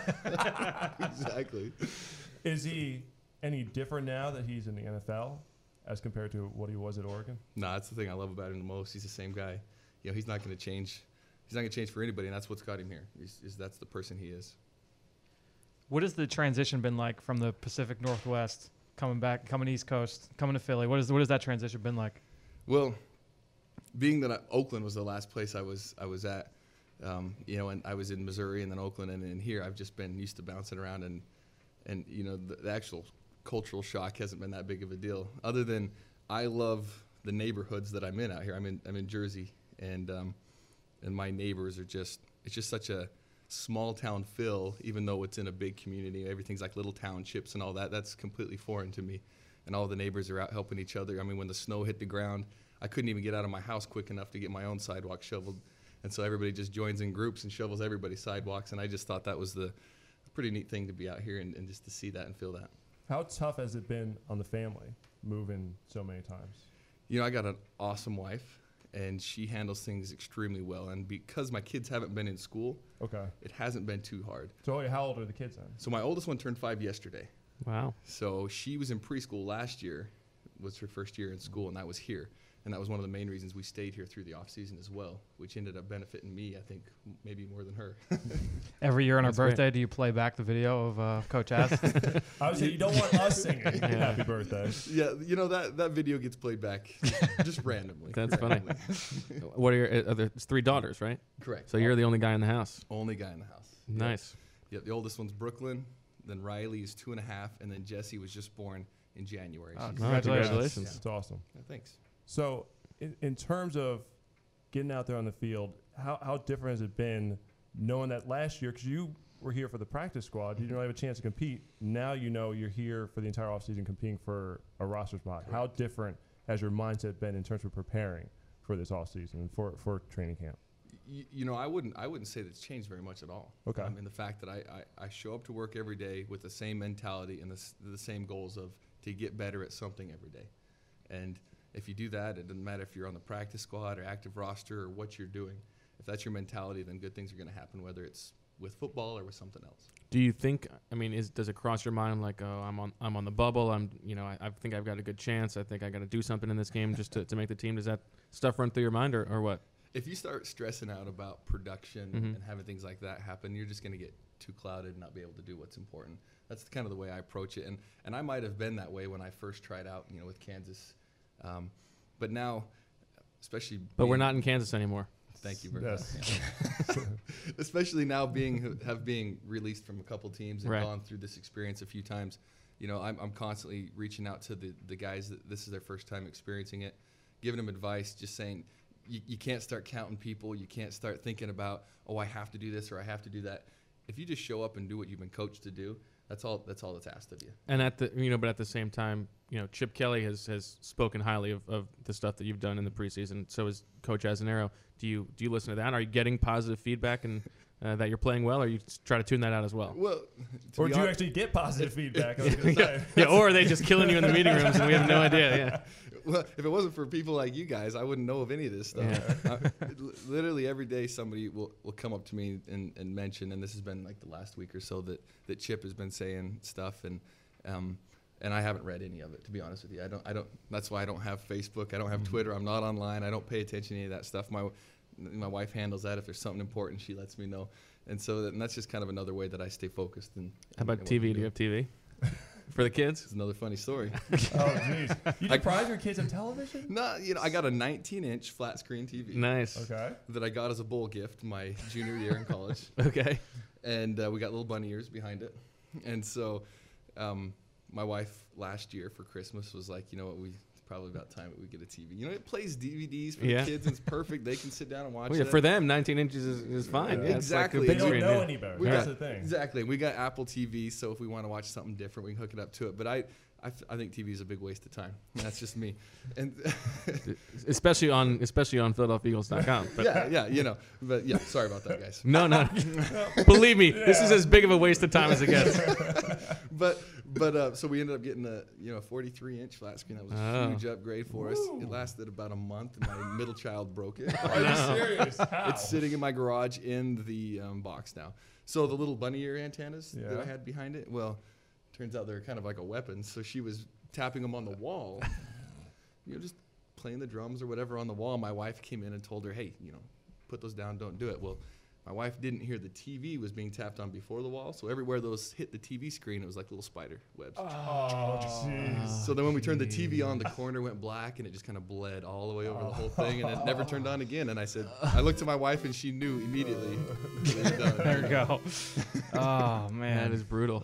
Exactly. is he any different now that he's in the N F L as compared to what he was at Oregon? No, that's the thing I love about him the most. He's the same guy. You know, he's not going to change. He's not going to change for anybody, and that's what's got him here. Is, is that's the person he is. What has the transition been like from the Pacific Northwest coming back, coming East Coast, coming to Philly? What is what has that transition been like? Well, being that I, Oakland was the last place I was I was at, um, you know, and I was in Missouri and then Oakland and then here, I've just been used to bouncing around, and and you know the, the actual cultural shock hasn't been that big of a deal. Other than I love the neighborhoods that I'm in out here. I'm in I'm in Jersey, and um, and my neighbors are just it's just such a small town feel, even though it's in a big community. Everything's like little townships and all that. That's completely foreign to me. And all the neighbors are out helping each other. I mean, when the snow hit the ground, I couldn't even get out of my house quick enough to get my own sidewalk shoveled. And so everybody just joins in groups and shovels everybody's sidewalks. And I just thought that was the pretty neat thing to be out here and, and just to see that and feel that. How tough has it been on the family moving so many times? You know, I got an awesome wife, and she handles things extremely well. And because my kids haven't been in school, Okay. it hasn't been too hard. So how old are the kids then? So my oldest one turned five yesterday. Wow. So she was in preschool last year, was her first year in school, and that was here. And that was one of the main reasons we stayed here through the off season as well, which ended up benefiting me, I think, m- maybe more than her. Every year on That's our great. birthday, do you play back the video of uh, Coach Az? I would say you don't want us singing Yeah. happy birthday. Yeah, you know, that, that video gets played back just randomly. That's funny. Randomly. What are your uh, other it's three daughters, right? Correct. So you're the only guy in the house. Only guy in the house. Nice. Yep, the oldest one's Brooklyn, then Riley is two and a half, and then Jesse was just born in January. Oh, She's- congratulations. congratulations. It's awesome. Yeah, thanks. So in, in terms of getting out there on the field, how, how different has it been knowing that last year, because you were here for the practice squad, you didn't really have a chance to compete. Now you know you're here for the entire offseason competing for a roster spot. Correct. How different has your mindset been in terms of preparing for this offseason and for, for training camp? You, you know, I wouldn't I wouldn't say that's changed very much at all. Okay. I mean, the fact that I, I, I show up to work every day with the same mentality and the, s- the same goals of to get better at something every day. And if you do that, it doesn't matter if you're on the practice squad or active roster or what you're doing. If that's your mentality, then good things are going to happen, whether it's with football or with something else. Do you think? I mean, is does it cross your mind like, oh, I'm on I'm on the bubble. I'm you know I, I think I've got a good chance. I think I got to do something in this game just to, to make the team. Does that stuff run through your mind or, or what? If you start stressing out about production Mhm. and having things like that happen, you're just going to get too clouded and not be able to do what's important. That's kind of the way I approach it. And and I might have been that way when I first tried out, you know, with Kansas. Um, but now, especially But we're being- not in Kansas anymore. Thank you very Yes. much. Especially now being have being released from a couple teams and Right. gone through this experience a few times. You know, I'm I'm constantly reaching out to the the guys that this is their first time experiencing it, giving them advice, just saying you, you can't start counting people, you can't start thinking about, oh, I have to do this or I have to do that. If you just show up and do what you've been coached to do, that's all that's all that's asked of you. And at the you know, but at the same time, you know, Chip Kelly has, has spoken highly of, of the stuff that you've done in the preseason. So is Coach Azanero. Do you do you listen to that? Are you getting positive feedback and uh, that you're playing well, or you s- try to tune that out as well? Well, to Or be do you hon- actually get positive feedback? I was gonna say. Yeah, or are they just killing you in the meeting rooms and we have no idea? Yeah. Well, if it wasn't for people like you guys, I wouldn't know of any of this stuff. Yeah. Uh, li- literally every day somebody will, will come up to me and, and mention, and this has been like the last week or so that, that Chip has been saying stuff, and um, and I haven't read any of it, to be honest with you. I don't I don't. That's why I don't have Facebook. I don't have Twitter. I'm not online. I don't pay attention to any of that stuff. My my wife handles that. If there's something important, she lets me know, and so that, and that's just kind of another way that I stay focused. And How about and what T V? we Do you have T V for the kids? It's another funny story. Oh, jeez. You deprive your kids of television? No, you know, I got a nineteen inch flat screen T V. Nice. Okay. That I got as a bowl gift my junior year in college, Okay. and uh, we got little bunny ears behind it, and so um, my wife last year for Christmas was like, you know what, we it's probably about time that we get a T V. You know, it plays D V Ds for Yeah. the kids, and it's perfect. They can sit down and watch Well, yeah, it. for them, nineteen inches is, is fine. Yeah. Yeah, it's like a Exactly. They big don't screen, know yeah. any better. We That's got, the thing. Exactly. We got Apple T V, so if we want to watch something different, we can hook it up to it. But I, I, th- I think T V is a big waste of time. That's just me. And especially on especially on Philadelphia Eagles dot com. But yeah, yeah, you know. But yeah, sorry about that, guys. no, no. Believe me, this is as big of a waste of time as it gets. But but uh, so we ended up getting a you know forty-three inch flat screen. That was a Oh. huge upgrade for us. Woo. It lasted about a month, and my middle child broke it. Are you serious? How? It's sitting in my garage in the um, box now. So the little bunny ear antennas that Yeah. I had behind it, well, turns out they're kind of like a weapon. So she was tapping them on the wall, you know, just playing the drums or whatever on the wall. My wife came in and told her, hey, you know, put those down, don't do it. Well, my wife didn't hear the T V was being tapped on before the wall. So everywhere those hit the T V screen, it was like little spider webs. Oh, jeez. So then when we turned the T V on, the corner went black and it just kind of bled all the way over the whole thing, and it never turned on again. And I said, I looked at my wife and she knew immediately. It was done. There you go. Oh man, That is brutal.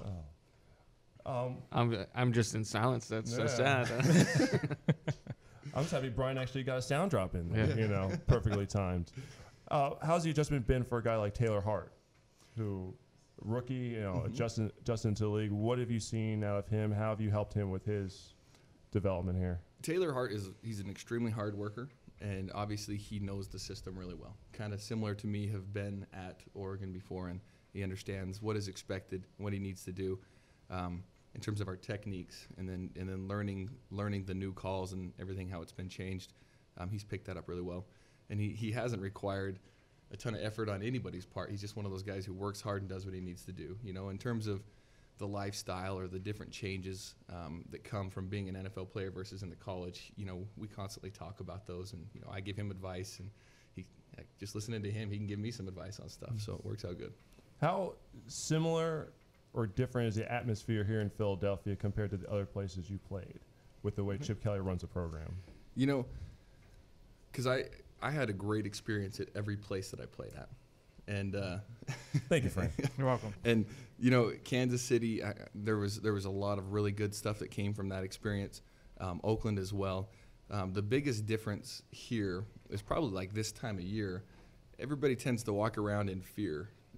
Um, I'm I'm just in silence. That's so Yeah. sad. I'm just happy Brian actually got a sound drop in there, Yeah. you know, perfectly timed. Uh, how's the adjustment been for a guy like Taylor Hart, who rookie, you know, Mhm. adjusting, adjusting to the league? What have you seen out of him? How have you helped him with his development here? Taylor Hart is he's an extremely hard worker, and obviously he knows the system really well. Kind of similar to me, have been at Oregon before, and he understands what is expected, what he needs to do um, in terms of our techniques, and then and then learning learning the new calls and everything, how it's been changed. Um, he's picked that up really well, and he, he hasn't required a ton of effort on anybody's part. He's just one of those guys who works hard and does what he needs to do. You know, in terms of the lifestyle or the different changes um, that come from being an N F L player versus in the college, you know, we constantly talk about those, and you know, I give him advice, and he like, just listening to him, he can give me some advice on stuff, so it works out good. How similar or different is the atmosphere here in Philadelphia compared to the other places you played with the way Chip Kelly runs a program? You know, because I I had a great experience at every place that I played at, and uh, Thank you, Frank. you're welcome. and you know, Kansas City, I, there was there was a lot of really good stuff that came from that experience. Um, Oakland as well. Um, the biggest difference here is probably like this time of year. Everybody tends to walk around in fear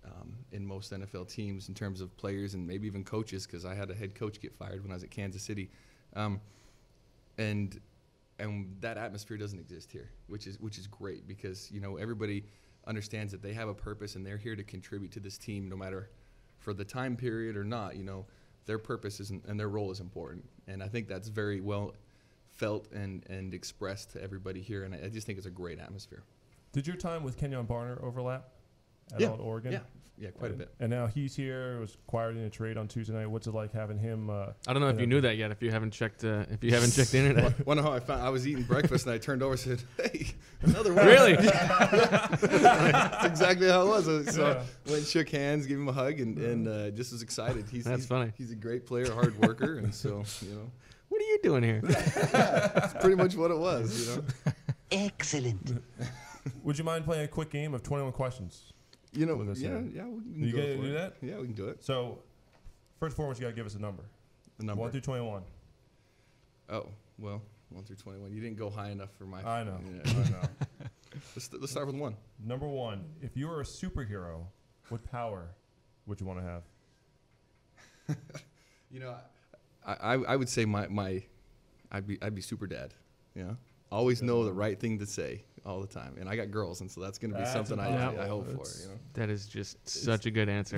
um, in most N F L teams in terms of players and maybe even coaches, because I had a head coach get fired when I was at Kansas City. Um, and and that atmosphere doesn't exist here, which is which is great, because, you know, everybody understands that they have a purpose and they're here to contribute to this team no matter for the time period or not. You know, their purpose isn't, and their role is important. And I think that's very well felt and, and expressed to everybody here, and I, I just think it's a great atmosphere. Did your time with Kenyon Barner overlap at Yeah. all at Oregon? Yeah, yeah, quite and, a bit. And now he's here. Was acquired in a trade on Tuesday night. What's it like having him? Uh, I don't know if Yeah. you knew that yet. If you haven't checked, uh, if you haven't checked the internet. Wonder how I found. I was eating breakfast and I turned over and said, "Hey, another one." Really? That's exactly how it was. So so Yeah. I went and shook hands, gave him a hug, and, and uh, just was excited. He's That's he's, funny. He's a great player, hard worker, and so, you know, What are you doing here? that's pretty much what it was. You know, Excellent. Would you mind playing a quick game of twenty-one questions? you know, With us yeah, here. yeah, we can You go gonna for do it. that? Yeah, we can do it. So, first and foremost, you gotta give us a number. The number. One through twenty-one. Oh, well, one through twenty-one. You didn't go high enough for my. I know. Yeah. I know. Let's let's start with one. Number one. If you were a superhero, what power would you want to have? You know, I, I I would say my my, I'd be I'd be super dad. You know, always know the right thing to say all the time, and I got girls, and so that's going to be That's something I, impossible. I hope for. It's- You know, That is just such a good answer.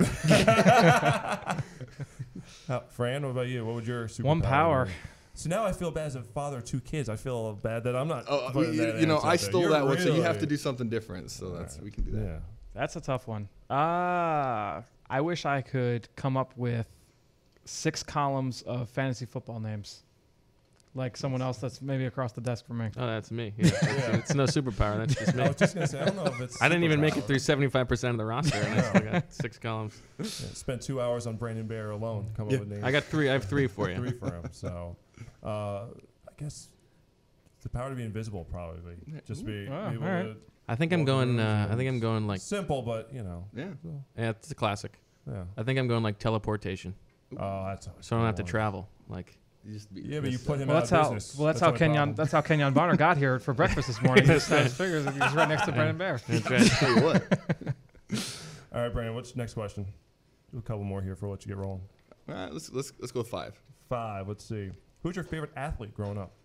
Uh, Fran, what about you? What would your superpower One power. be? So now I feel bad as a father of two kids. I feel bad that I'm not. oh, putting you, that you know, answer I out there. stole You're that one, so you have really- to do something different. So that's we can do that. Yeah. That's a tough one. Uh, I wish I could come up with six columns of fantasy football names, like someone else that's maybe across the desk from me. Oh, that's me. Yeah, it's, Yeah. it's no superpower. That's just me. I was just gonna say I don't know if it's. I didn't even make it superpower. through seventy-five percent of the roster, and I still got six columns. Yeah, spent two hours on Brandon Bear alone. to Come Yeah. up with names. I got three. I have three for three you. for him. So, uh, I guess the power to be invisible, probably. Just be, Oh, be able all right. to I think I'm walk going. around Uh, I and think I'm going like. simple, but you know. Yeah. So, Yeah, it's a classic. yeah. I think I'm going like teleportation, Oh, that's. always so I don't have good to one. travel. Like. You just be, Yeah, but you put him Well, out that's of how. business. Well, that's, how my Kenyon. problem. That's how Kenyon Bonner got here for breakfast this morning. He just had his fingers. He was right next to Brendan Bear. That's right. Tell you what. All right, Brandon. What's next question? Do a couple more here for let you get rolling. All right, let's let's let's go with five. Five. Let's see. Who's your favorite athlete growing up?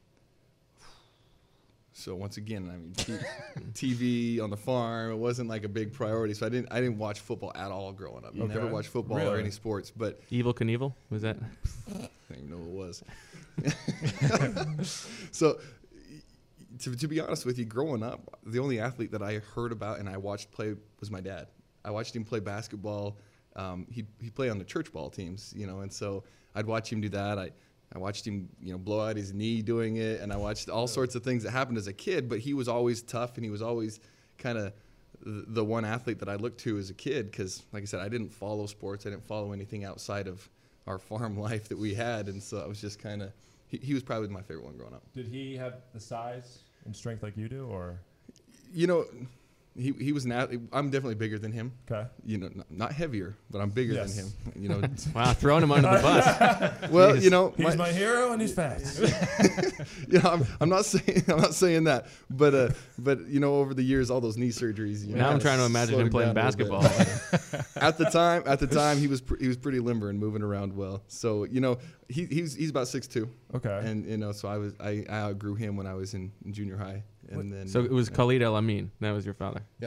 So once again, I mean, t- T V on the farm, it wasn't like a big priority. So I didn't I didn't watch football at all growing up. You Okay. never watched football or Really? any sports, but Evil Knievel was that? I don't even know what it was. So, to, to be honest with you, growing up, the only athlete that I heard about and I watched play was my dad. I watched him play basketball. Um, he he play on the church ball teams, you know, and so I'd watch him do that. I I watched him, you know, blow out his knee doing it, and I watched all sorts of things that happened as a kid. But he was always tough, and he was always kind of the one athlete that I looked to as a kid. Because, like I said, I didn't follow sports. I didn't follow anything outside of our farm life that we had, and so I was just kind of. He, he was probably my favorite one growing up. Did he have the size and strength like you do, or You know, he he was an athlete. I'm definitely bigger than him. okay? You know, not, not heavier, but I'm bigger Yes. than him. You know, Wow, throwing him under the bus. well, you know, He's my- my hero and he's fast. you know, I'm, I'm not saying I'm not saying that, but uh, but you know, over the years, all those knee surgeries. You know, Now I'm kinda trying to imagine slowed him playing down a little basketball. bit. At the time, at the time, he was pr- he was pretty limber and moving around well. So you know, he he's he's about six two, Okay. and you know, so I was I, I outgrew him when I was in, in junior high, and then So it was yeah. Khalid El Amin. That was your father. Yeah.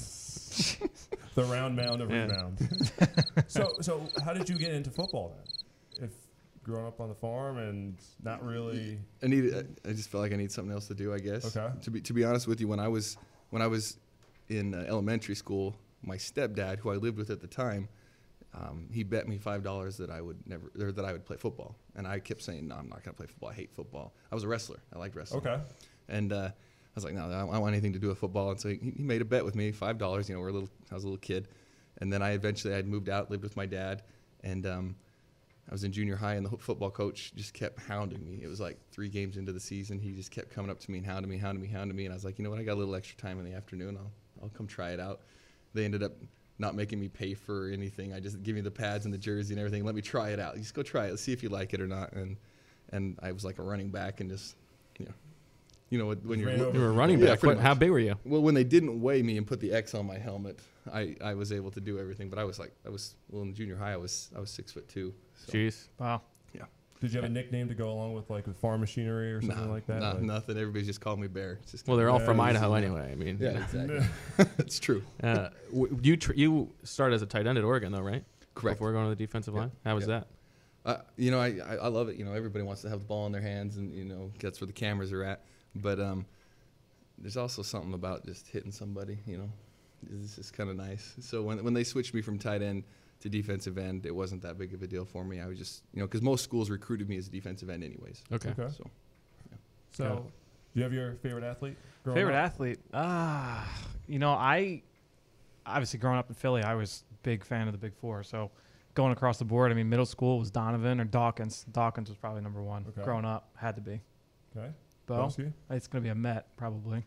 the round mound of Yeah. rebound. so, so how did you get into football then? If growing up on the farm and not really. I need. I just felt like I need something else to do. I guess. Okay. To be to be honest with you, when I was when I was in uh, elementary school, my stepdad, who I lived with at the time, um, he bet me five dollars that I would never or that I would play football, and I kept saying, "No, I'm not gonna play football. I hate football." I was a wrestler. I liked wrestling. Okay. And uh, I was like, "No, I don't want anything to do with football." And so he, he made a bet with me, five dollars. You know, we're a little. I was a little kid, and then I eventually I moved out, lived with my dad, and um, I was in junior high, and the football coach just kept hounding me. It was like three games into the season. He just kept coming up to me and hounding me, hounding me, hounding me. And I was like, you know what? I got a little extra time in the afternoon. I'll, I'll come try it out. They ended up not making me pay for anything. I just give me the pads and the jersey and everything. Let me try it out. Just go try it. Let's see if you like it or not. And and I was like a running back and just, you know, You know, when Just you're ran over. You were a running Yeah, back. pretty What, how much. big were you? well, when they didn't weigh me and put the X on my helmet, I, I was able to do everything. But I was like, I was well in junior high. I was I was six foot two. So. Jeez. Wow. Did you have a nickname to go along with like with farm machinery or something Nah, like that? nah, Like- nothing. Everybody just called me Bear. It's just Well, they're all Yeah, from it is, Idaho yeah. anyway. I mean, yeah, exactly. It's true. Uh, w- you tr- you started as a tight end at Oregon though, right? Correct. Before going to the defensive Yeah. line. How was Yeah. that? Uh, you know, I, I I love it. You know, everybody wants to have the ball in their hands, and you know that's where the cameras are at. But um, there's also something about just hitting somebody. You know, it's just kind of nice. So when when they switched me from tight end to defensive end, it wasn't that big of a deal for me. I was just, you know, because most schools recruited me as a defensive end anyways. Okay. Okay. So So, Yeah. do you have your favorite athlete? growing Favorite up? athlete? Ah, you know, I obviously growing up in Philly, I was a big fan of the Big Four. So going across the board, I mean, middle school was Donovan or Dawkins. Dawkins was probably number one. Okay. Growing up, had to be. Okay. Bo, Belsky? it's gonna be a Met probably.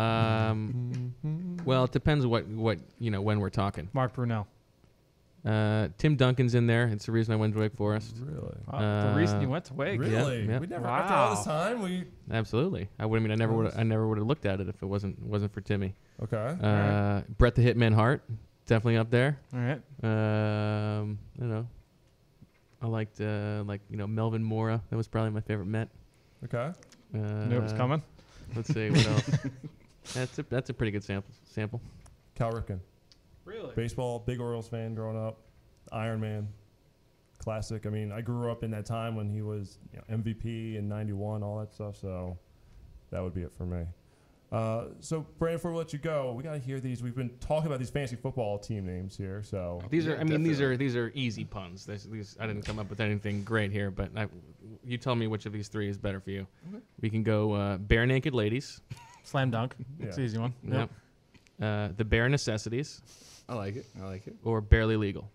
Um, well, it depends what what you know when we're talking. Mark Brunell. Uh, Tim Duncan's in there. It's the reason I went to Wake Forest. Really? Uh, the reason Uh, you went to Wake. Really? yeah. We never after all this Wow. time we Absolutely. I would. I mean, I never would. I never would have looked at it if it wasn't wasn't for Timmy. Okay. Uh, Brett the Hitman Hart, definitely up there. All right. Um, you know, I liked uh, like you know Melvin Mora. That was probably my favorite Met. Okay. Uh, Knew it was coming. Let's see what else. That's a that's a pretty good sample. Sample. Cal Ripken. Really? Baseball, big Orioles fan growing up. Iron Man. Classic. I mean, I grew up in that time when he was you know, M V P in ninety-one, all that stuff. So that would be it for me. Uh, so, Brandon, before we let you go, we got to hear these. We've been talking about these fantasy football team names here. So, These Yeah, are. I mean, these definitely. are these are easy puns. These, these I didn't come up with anything great here, but I, you tell me which of these three is better for you. Okay. We can go uh, bare naked ladies. Slam dunk. It's Yeah. an easy one. Yep. Uh, the bare necessities I like it. I like it. or barely legal.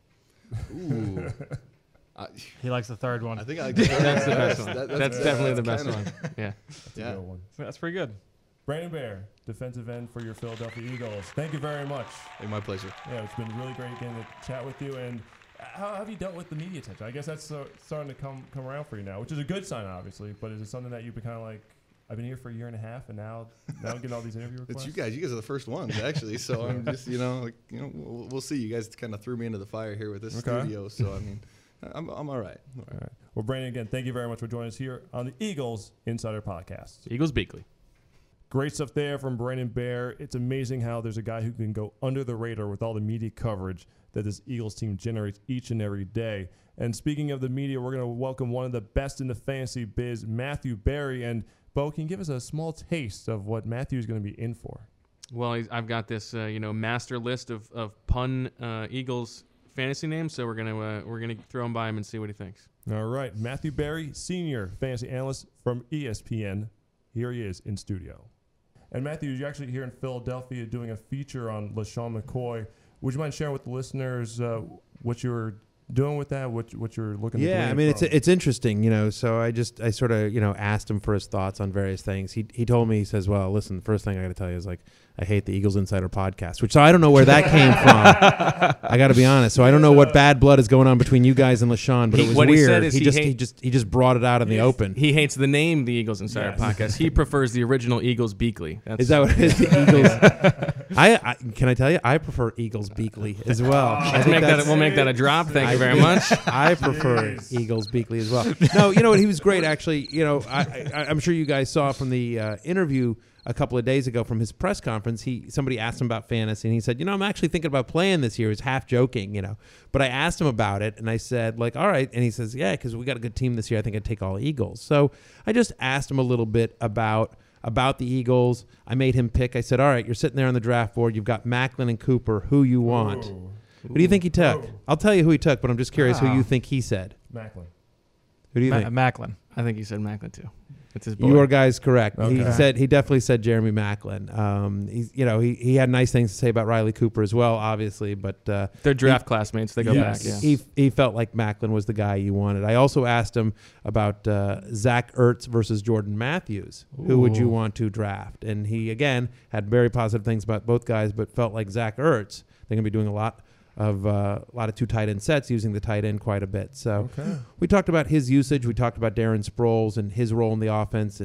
Ooh. I, He likes the third one. I think I like the third That's the one. best one. That- That's, definitely the best kinda- one. Yeah. that's Yeah. a good one. That's pretty good. Brandon Bear, defensive end for your Philadelphia Eagles. Thank you very much. Hey, my pleasure. Yeah, it's been really great getting to chat with you. And how have you dealt with the media attention? I guess that's uh, starting to come come around for you now, which is a good sign, obviously. But is it something that you've been kind of like, I've been here for a year and a half, and now now I'm getting all these interview requests? It's you guys. You guys are the first ones, actually. So I'm just, you know, like, you know, we'll, we'll see. You guys kind of threw me into the fire here with this Okay. studio. So I mean, I'm I'm all right. I'm all All right. right. Well, Brandon, again, thank you very much for joining us here on the Eagles Insider Podcast. Eagles Beakley. Great stuff there from Brandon Bear. It's amazing how there's a guy who can go under the radar with all the media coverage that this Eagles team generates each and every day. And speaking of the media, we're going to welcome one of the best in the fantasy biz, Matthew Berry. And, Bo, can you give us a small taste of what Matthew is going to be in for? Well, he's, I've got this, uh, you know, master list of, of pun uh, Eagles fantasy names, so we're gonna uh, we're gonna throw him by him and see what he thinks. All right. Matthew Berry, senior fantasy analyst from E S P N. Here he is in studio. And Matthew, you're actually here in Philadelphia doing a feature on LaShawn McCoy. Would you mind sharing with the listeners uh, what you're doing with that, what what you're looking to Yeah, glean I mean it's from? it's interesting, you know. So I just I sort of you know asked him for his thoughts on various things. He he told me, he says, well, listen, the first thing I got to tell you is like I hate the Eagles Insider podcast, which so I don't know where that came from. I got to be honest. So I don't know what bad blood is going on between you guys and LaShawn, but He- it was what he weird. said is he just hate- he just he just brought it out in the open. He hates the name the Eagles Insider Yes. Podcast. He prefers the original Eagles Beakley. That's, Is that what it is? The Eagles. I, I can I tell you, I prefer Eagles Beakley as well. I Let's think make that, that's- we'll make that a drop. Thank I- you very much. I prefer Jeez. Eagles Beakley as well. No, you know what? He was great, actually. You know, I, I, I'm sure you guys saw from the uh, interview a couple of days ago from his press conference. He somebody asked him about fantasy, and he said, "You know, I'm actually thinking about playing this year." He was half joking, you know. But I asked him about it, and I said, "Like, all right." And he says, "Yeah, because we got a good team this year. I think I'd take all Eagles." So I just asked him a little bit about. about the Eagles. I made him pick. I said, all right, you're sitting there on the draft board. You've got Macklin and Cooper. Who you want? Ooh, Who do you think he took? Ooh. I'll tell you who he took, but I'm just curious Wow. who you think he said. Macklin. Who do you Ma- think? Macklin. I think he said Macklin too. It's his boy. Your guy's correct. He Okay. said he definitely said Jeremy Macklin. Um, he's you know he he had nice things to say about Riley Cooper as well, obviously, but uh, They're draft classmates. They go Yes. back. Yeah. he he felt like Macklin was the guy you wanted. I also asked him about uh, Zach Ertz versus Jordan Matthews. Who would you Ooh. want to draft? And he again had very positive things about both guys, but felt like Zach Ertz. They're going to be doing a lot of uh, a lot of two tight end sets, using the tight end quite a bit. So Okay. we talked about his usage. We talked about Darren Sproles and his role in the offense, and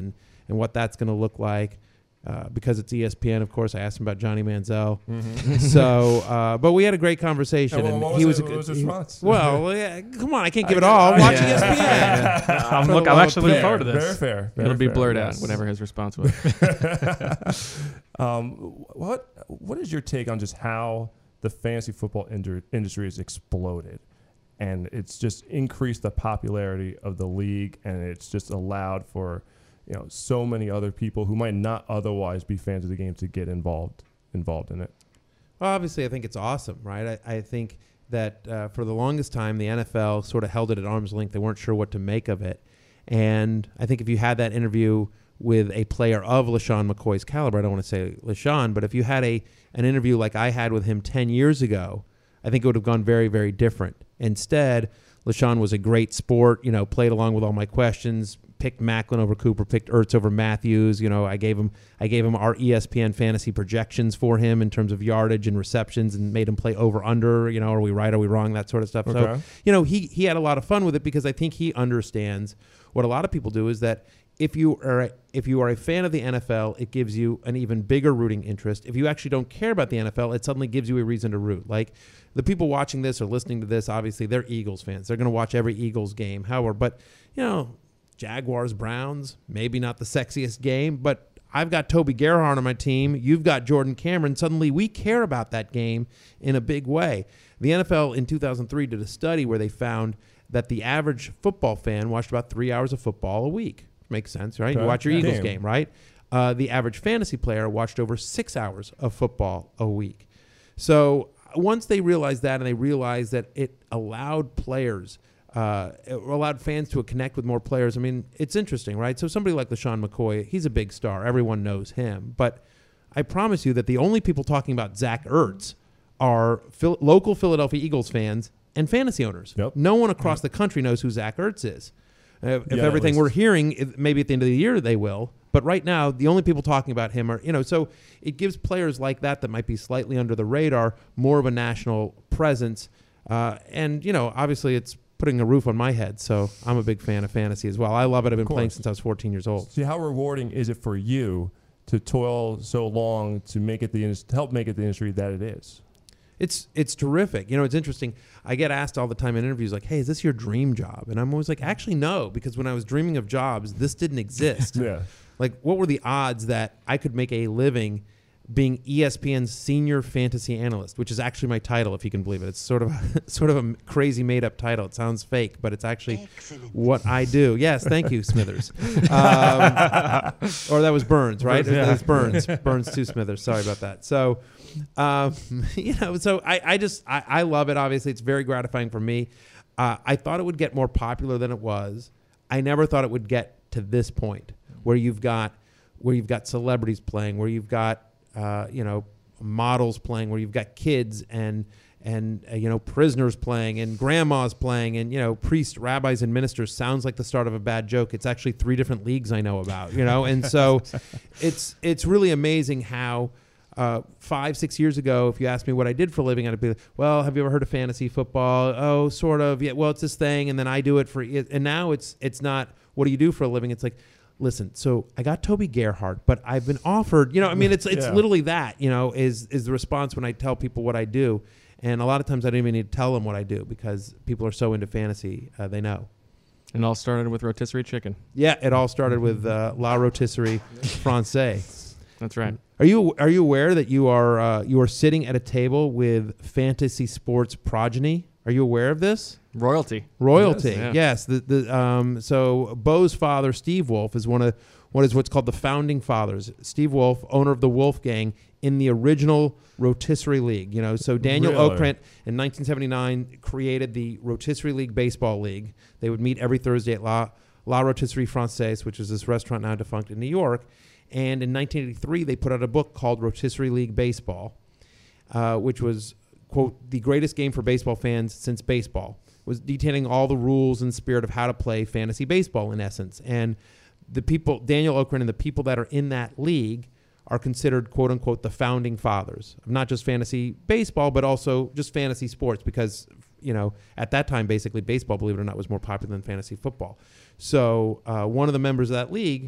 and what that's going to look like. Uh, because it's E S P N, of course, I asked him about Johnny Manziel. Mm-hmm. So, uh, but we had a great conversation. And and what was he it- was a what good. was his he- response? well, yeah, come on, I can't give I it get- all. I- Watch yeah. E S P N. I'm, look, I'm actually looking Fair, forward to this. Very fair. Very It'll be fair, blurred yes. out, whatever his response was. um, what What is your take on just how the fantasy football indu- industry has exploded, and it's just increased the popularity of the league, and it's just allowed for, you know, so many other people who might not otherwise be fans of the game to get involved involved in it. Well, obviously, I think it's awesome, right? I, I think that uh, for the longest time, the N F L sort of held it at arm's length. They weren't sure what to make of it. And I think if you had that interview with a player of LaShawn McCoy's caliber, I don't want to say LaShawn, but if you had a an interview like I had with him ten years ago, I think it would have gone very, very different. Instead, LaShawn was a great sport, you know, played along with all my questions, picked Macklin over Cooper, picked Ertz over Matthews. You know, I gave him I gave him our E S P N fantasy projections for him in terms of yardage and receptions, and made him play over under. You know, are we right? Are we wrong? That sort of stuff. So, Okay. you know, he he had a lot of fun with it because I think he understands what a lot of people do is that if you are a, if you are a fan of the N F L, it gives you an even bigger rooting interest. If you actually don't care about the N F L, it suddenly gives you a reason to root. Like the people watching this or listening to this, obviously they're Eagles fans. They're going to watch every Eagles game. However, but you know, Jaguars, Browns, maybe not the sexiest game, but I've got Toby Gerhart on my team. You've got Jordan Cameron. Suddenly we care about that game in a big way. The N F L in two thousand three did a study where they found that the average football fan watched about three hours of football a week. Makes sense, right? Okay. You watch your Yeah. Eagles Damn. game, right? Uh, the average fantasy player watched over six hours of football a week. So once they realized that, and they realized that it allowed players, uh, it allowed fans to connect with more players. I mean, it's interesting, right? So somebody like LaShawn McCoy, he's a big star. Everyone knows him. But I promise you that the only people talking about Zach Ertz are Phil- local Philadelphia Eagles fans and fantasy owners. Yep. No one across the country knows who Zach Ertz is. Uh, if Yeah, at everything least. we're hearing, if- maybe at the end of the year they will. But right now, the only people talking about him are, you know, so it gives players like that that might be slightly under the radar more of a national presence. Uh, and, you know, obviously it's putting a roof on my head. So I'm a big fan of fantasy as well. I love it. I've been playing course. since I was fourteen years old. See, how rewarding is it for you to toil so long to make it the indus- to help make it the industry that it is? It's it's terrific. You know, it's interesting. I get asked all the time in interviews like, hey, is this your dream job? And I'm always like, actually, no, because when I was dreaming of jobs, this didn't exist. Yeah. Like, what were the odds that I could make a living being E S P N's senior fantasy analyst, which is actually my title, if you can believe it. It's sort of a, sort of a crazy made-up title. It sounds fake, but it's actually Excellent. what I do. Yes, thank you, Smithers. Um, or that was Burns, right? Yeah. It's Burns. Burns to Smithers. Sorry about that. So, um, you know, so I, I just, I, I love it. Obviously, it's very gratifying for me. Uh, I thought it would get more popular than it was. I never thought it would get to this point where you've got, where you've got celebrities playing, where you've got, uh, you know, models playing, where you've got kids and, and uh, you know, prisoners playing and grandmas playing and, you know, priests, rabbis, and ministers. Sounds like the start of a bad joke. It's actually three different leagues I know about, you know, and so it's it's really amazing how uh, five, six years ago, if you asked me what I did for a living, I'd be like, well, have you ever heard of fantasy football? Oh, sort of. Yeah, well, it's this thing, and then I do it for, and now it's it's not, what do you do for a living? It's like, listen, so I got Toby Gerhart, but I've been offered, you know, I mean, it's it's Yeah. literally that, you know, is is the response when I tell people what I do. And a lot of times I don't even need to tell them what I do because people are so into fantasy, uh, they know. And it all started with rotisserie chicken. Yeah, it all started with uh, La Rotisserie Francais. That's right. Are you are you aware that you are uh, you are sitting at a table with fantasy sports progeny? Are you aware of this? Royalty. Royalty, Yes, yeah. yes. The the um so Bo's father, Steve Wolf, is one of what is what's called the founding fathers. Steve Wolf, owner of the Wolfgang, in the original Rotisserie League. You know, so Daniel Really? Okrent in nineteen seventy-nine created the Rotisserie League Baseball League. They would meet every Thursday at La La Rotisserie Francaise, which is this restaurant now defunct in New York. And in nineteen eighty-three, they put out a book called Rotisserie League Baseball, uh, which was, quote, the greatest game for baseball fans since baseball. Was detailing all the rules and spirit of how to play fantasy baseball, in essence. And the people, Daniel Okrent and the people that are in that league are considered, quote unquote, the founding fathers of not just fantasy baseball, but also just fantasy sports, because, you know, at that time, basically, baseball, believe it or not, was more popular than fantasy football. So uh, one of the members of that league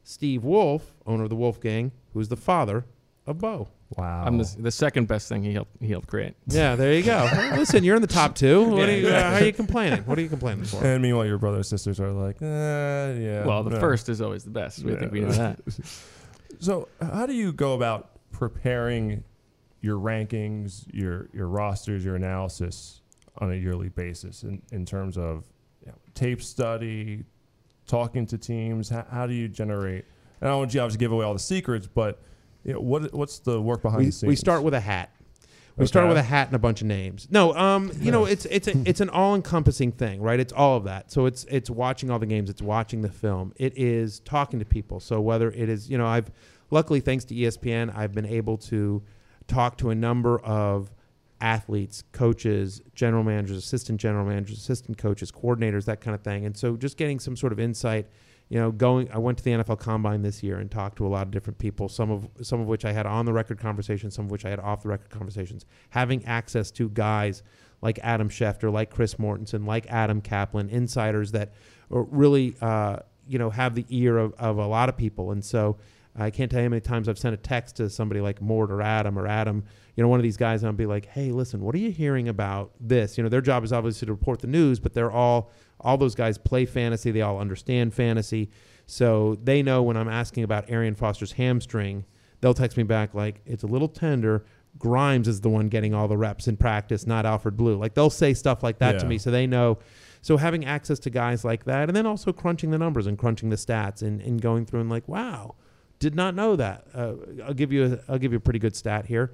Steve Wolf, owner of the Wolfgang, who's the father of Bo. Wow. I'm the, the second best thing he helped he helped create. Yeah, there you go. Well, listen, you're in the top two. What are you, uh, how are you complaining? What are you complaining for? And meanwhile, your brother and sisters are like, eh, yeah. Well, the no. first is always the best. We Yeah. think we know that. So, how do you go about preparing your rankings, your your rosters, your analysis on a yearly basis in, in terms of you know, tape study, talking to teams? How, how do you generate? And I don't want you to obviously give away all the secrets, but you know, what what's the work behind we, the scenes? we start with a hat. We Okay. start with a hat and a bunch of names. No, um, you know, Yeah. it's it's a, it's an all-encompassing thing, right? It's all of that. So it's it's watching all the games, it's watching the film, it is talking to people. So whether it is, you know, I've luckily thanks to E S P N, I've been able to talk to a number of athletes, coaches, general managers, assistant general managers, assistant coaches, coordinators, that kind of thing. And so just getting some sort of insight. You know, going. I went to the N F L Combine this year and talked to a lot of different people. Some of some of which I had on the record conversations, some of which I had off the record conversations. Having access to guys like Adam Schefter, like Chris Mortensen, like Adam Kaplan, insiders that are really, uh, you know, have the ear of, of a lot of people. And so I can't tell you how many times I've sent a text to somebody like Mort or Adam or Adam, you know, one of these guys, and I'll be like, hey, listen, what are you hearing about this? You know, their job is obviously to report the news, but they're all. All those guys play fantasy. They all understand fantasy. So they know when I'm asking about Arian Foster's hamstring, they'll text me back like, it's a little tender. Grimes is the one getting all the reps in practice, not Alfred Blue. Like they'll say stuff like that Yeah. to me. So they know. So having access to guys like that, and then also crunching the numbers and crunching the stats and, and going through and like, wow, did not know that. Uh, I'll give you a, I'll give you a pretty good stat here.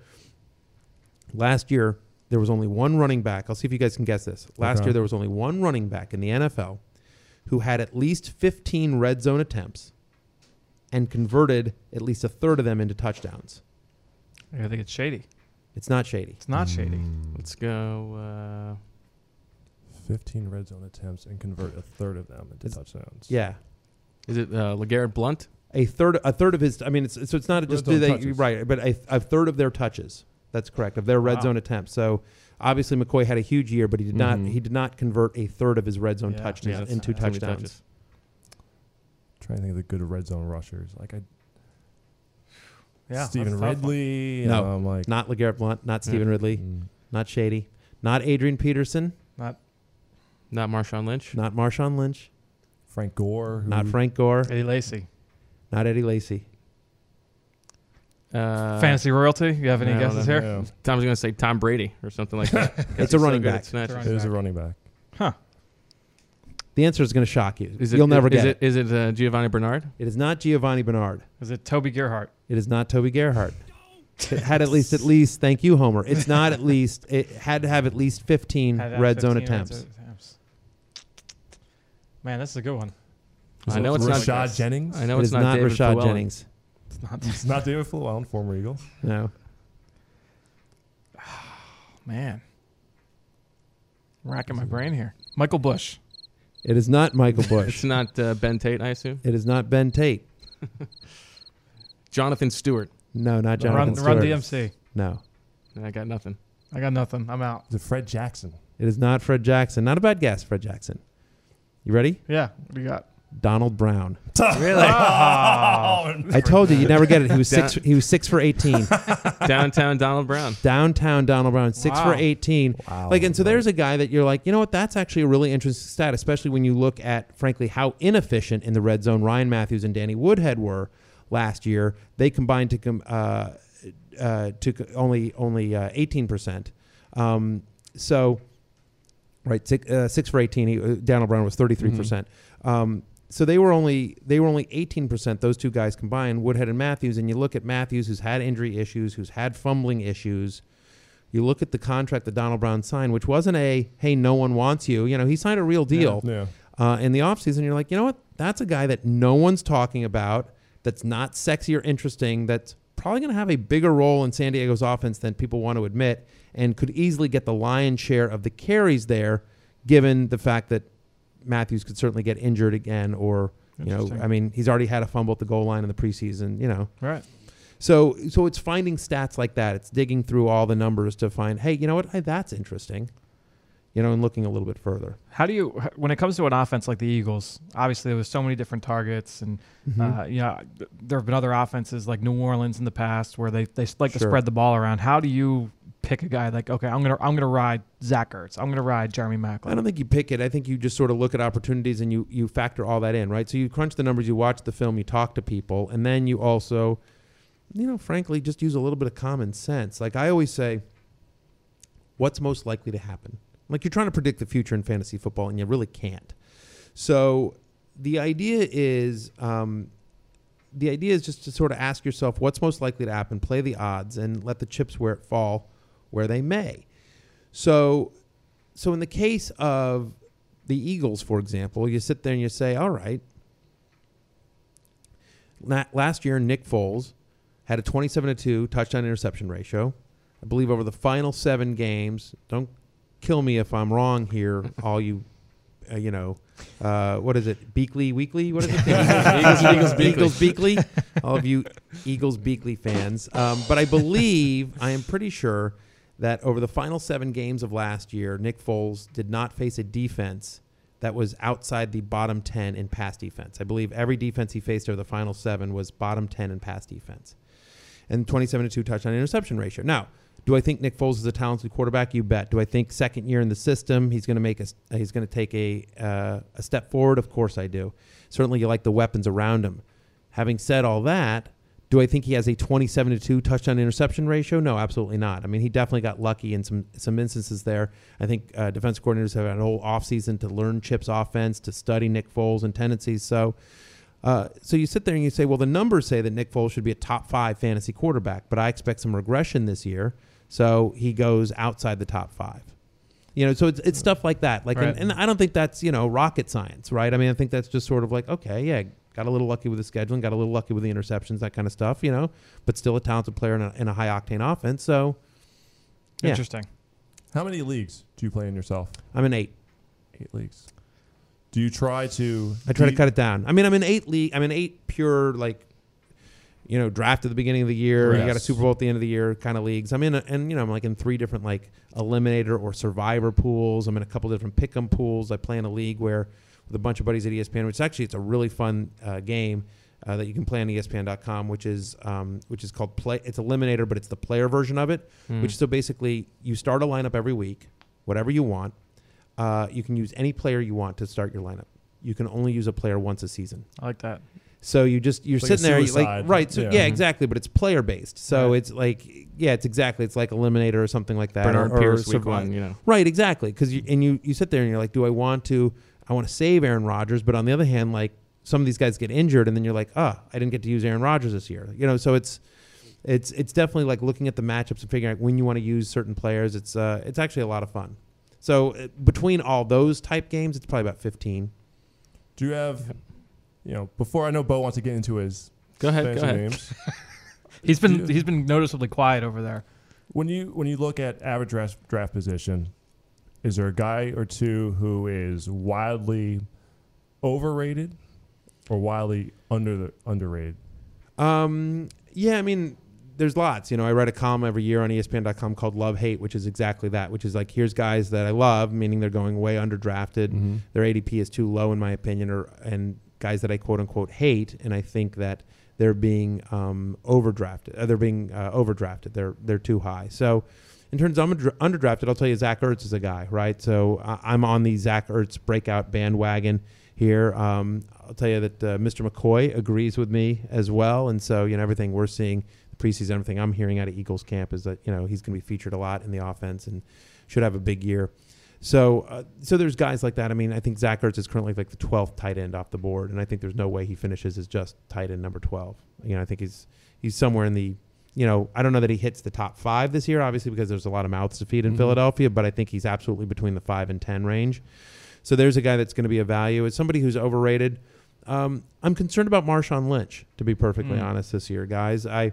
Last year, there was only one running back. I'll see if you guys can guess this. Last Okay. year, there was only one running back in the N F L who had at least fifteen red zone attempts and converted at least a third of them into touchdowns. I think it's shady. It's not shady. It's not shady. Mm. Let's go. Uh, fifteen red zone attempts and convert a third of them into It's- touchdowns. Yeah, is it uh, LeGarrette Blunt? a third. A third of his. I mean, it's, so it's not just Red do zone they touches. right, but a, a third of their touches. That's correct, of their red Wow. zone attempts. So obviously McCoy had a huge year, but he did not. Mhm. He did not convert a third of his red zone Yeah. touches Yeah, that's- into that's gonna be touchdowns. touches. Trying to think of the good red zone rushers. Like I, Yeah, Stephen that's a tough one. Ridley. No. um, like Not LeGarrette Blunt. Not Stephen Yeah. Ridley. mm, Not Shady. Not Adrian Peterson. Not Not Marshawn Lynch. Not Marshawn Lynch. Frank Gore. Who, Not Frank Gore. Eddie Lacy. Not Eddie Lacy. Uh, Fantasy royalty. You have any I don't guesses know. here? Yeah, Tom's gonna say Tom Brady or something like that. 'Cause It's he's a so running good at back. snatches. It's a it is a running running back. Huh. The answer is going to shock you. Is it, You'll never is get it. Is it uh, Giovanni Bernard? It is not Giovanni Bernard. Is it Toby Gerhart? It is not Toby Gerhart. It had at least at least. Thank you, Homer. It's not at least. It had to have at least fifteen Had to have red zone fifteen red attempts. zone attempts. Man, this is a good one. I know it's not. Rashad Jennings. I know It it's is not, not David Rashad Llewellyn. Jennings. It's not. It's not David Llewellyn, former Eagle. No. Man. Racking my brain here. Michael Bush. It is not Michael It's Bush. not uh, Ben Tate, I assume. It is not Ben Tate. Jonathan Stewart. No, not Run, Jonathan Run Stewart. D M C. No. I got nothing. I got nothing. I'm out. Is it Fred Jackson? It is not Fred Jackson. Not a bad guess, Fred Jackson. You ready? Yeah. What do you got? Donald Brown. Really? I told you, you never get it. He was six. He was six for eighteen. Downtown Donald Brown. Downtown Donald Brown, six Wow. for eighteen. Wow. Like, and so there's a guy that you're like, you know what? That's actually a really interesting stat, especially when you look at, frankly, how inefficient in the red zone Ryan Matthews and Danny Woodhead were last year. They combined to com- uh, uh, to c- only only uh, eighteen percent. Um, so, right, six, uh, six for eighteen. He, uh, Donald Brown was thirty-three percent. Um, so they were only they were only eighteen percent. Those two guys combined, Woodhead and Matthews. And you look at Matthews, who's had injury issues, who's had fumbling issues. You look at the contract that Donald Brown signed, which wasn't a, hey, no one wants you. You know, he signed a real deal Yeah. uh, in the offseason. You're like, you know what? That's a guy that no one's talking about, that's not sexy or interesting, that's probably going to have a bigger role in San Diego's offense than people want to admit, and could easily get the lion's share of the carries there, given the fact that Matthews could certainly get injured again, or, you know, Interesting. I mean, he's already had a fumble at the goal line in the preseason, you know. Right. So so it's finding stats like that. It's digging through all the numbers to find, hey, you know what? Hey, that's interesting. you know, and looking a little bit further. How do you, when it comes to an offense like the Eagles, obviously there was so many different targets, and Mm-hmm. uh, yeah, there have been other offenses like New Orleans in the past where they they like to Sure. spread the ball around. How do you pick a guy like, okay, I'm gonna I'm gonna ride Zach Ertz, I'm gonna ride Jeremy Maclin? I don't think you pick it. I think you just sort of look at opportunities and you you factor all that in, right? So you crunch the numbers, you watch the film, you talk to people, and then you also, you know, frankly, just use a little bit of common sense. Like I always say, what's most likely to happen? Like you're trying to predict the future in fantasy football, and you really can't. So the idea is, um, the idea is just to sort of ask yourself what's most likely to happen, play the odds, and let the chips where it fall where they may. So, so in the case of the Eagles, for example, you sit there and you say, all right, la- last year Nick Foles had a twenty-seven to two touchdown interception ratio. I believe over the final seven games, don't kill me if I'm wrong here, all you, uh, you know, uh, what is it, Beakley Weekly? What is it? Eagles, Eagles, Beakley. Eagles Beakley. All of you Eagles Beakley fans. Um, but I believe, I am pretty sure that over the final seven games of last year, Nick Foles did not face a defense that was outside the bottom ten in pass defense. I believe every defense he faced over the final seven was bottom ten in pass defense. And twenty-seven to two touchdown interception ratio. Now, do I think Nick Foles is a talented quarterback? You bet. Do I think second year in the system he's going to make a he's going to take a uh, a step forward? Of course I do. Certainly you like the weapons around him. Having said all that, do I think he has a twenty-seven to two touchdown interception ratio? No, absolutely not. I mean, he definitely got lucky in some some instances there. I think uh, defensive coordinators have had a whole offseason to learn Chip's offense, to study Nick Foles and tendencies. So Uh, so you sit there and you say, well, the numbers say that Nick Foles should be a top five fantasy quarterback, but I expect some regression this year. So he goes outside the top five. You know, so it's it's stuff like that. Like, Right. and, and I don't think that's, you know, rocket science, right? I mean, I think that's just sort of like, okay, yeah, got a little lucky with the scheduling, got a little lucky with the interceptions, that kind of stuff, you know, but still a talented player in a, in a high octane offense. So, yeah, Interesting. How many leagues do you play in yourself? I'm an eight. Eight leagues. Do you try to? I try do to you- cut it down. I mean, I'm in eight league. I'm in eight pure, like, you know, draft at the beginning of the year. You got a Yes. Super Bowl at the end of the year kind of leagues. I'm in, a, and you know, I'm like in three different like eliminator or survivor pools. I'm in a couple different pick'em pools. I play in a league where with a bunch of buddies at E S P N, which actually it's a really fun uh, game uh, that you can play on E S P N dot com, which is um, which is called play. It's eliminator, but it's the player version of it. Hmm. Which so basically you start a lineup every week, whatever you want. Uh, you can use any player you want to start your lineup. You can only use a player once a season. I like that. So you just you're It's like a sitting there, you like suicide. right? So Yeah. yeah, Mhm. exactly. But it's player based. So Right. it's like yeah, it's exactly. It's like Eliminator or something like that. Bernard or, or Pierce, week Survive- one, you know. Right, exactly. Because you and you you sit there and you're like, do I want to? I want to save Aaron Rodgers, but on the other hand, like some of these guys get injured, and then you're like, ah, I didn't get to use Aaron Rodgers this year. You know, so it's it's it's definitely like looking at the matchups and figuring out when you want to use certain players. It's uh it's actually a lot of fun. So uh, between all those type games, it's probably about fifteen. Do you have, you know, before I know Bo wants to get into his Go ahead. Go fantasy ahead. names. He's been Do you- he's been noticeably quiet over there. When you when you look at average draft, draft position, is there a guy or two who is wildly overrated or wildly under the underrated? Um, yeah, I mean, there's lots. You know, I write a column every year on E S P N dot com called Love Hate, which is exactly that, which is like, here's guys that I love, meaning they're going way underdrafted. Mm-hmm. Their A D P is too low, in my opinion, or and guys that I quote unquote hate, and I think that they're being um, overdrafted. Uh, they're being uh, overdrafted. They're they're too high. So, in terms of under- underdrafted, I'll tell you Zach Ertz is a guy, right? So uh, I'm on the Zach Ertz breakout bandwagon here. Um, I'll tell you that uh, Mister McCoy agrees with me as well, and so you know everything we're seeing, the preseason, everything I'm hearing out of Eagles camp is that you know he's going to be featured a lot in the offense and should have a big year. So, uh, so there's guys like that. I mean, I think Zach Ertz is currently like the twelfth tight end off the board, and I think there's no way he finishes as just tight end number twelve. You know, I think he's he's somewhere in the, you know, I don't know that he hits the top five this year, obviously because there's a lot of mouths to feed in Mhm. Philadelphia, but I think he's absolutely between the five and ten range. So there's a guy that's going to be a value. As somebody who's overrated, um, I'm concerned about Marshawn Lynch, to be perfectly Mm. honest, this year, guys. I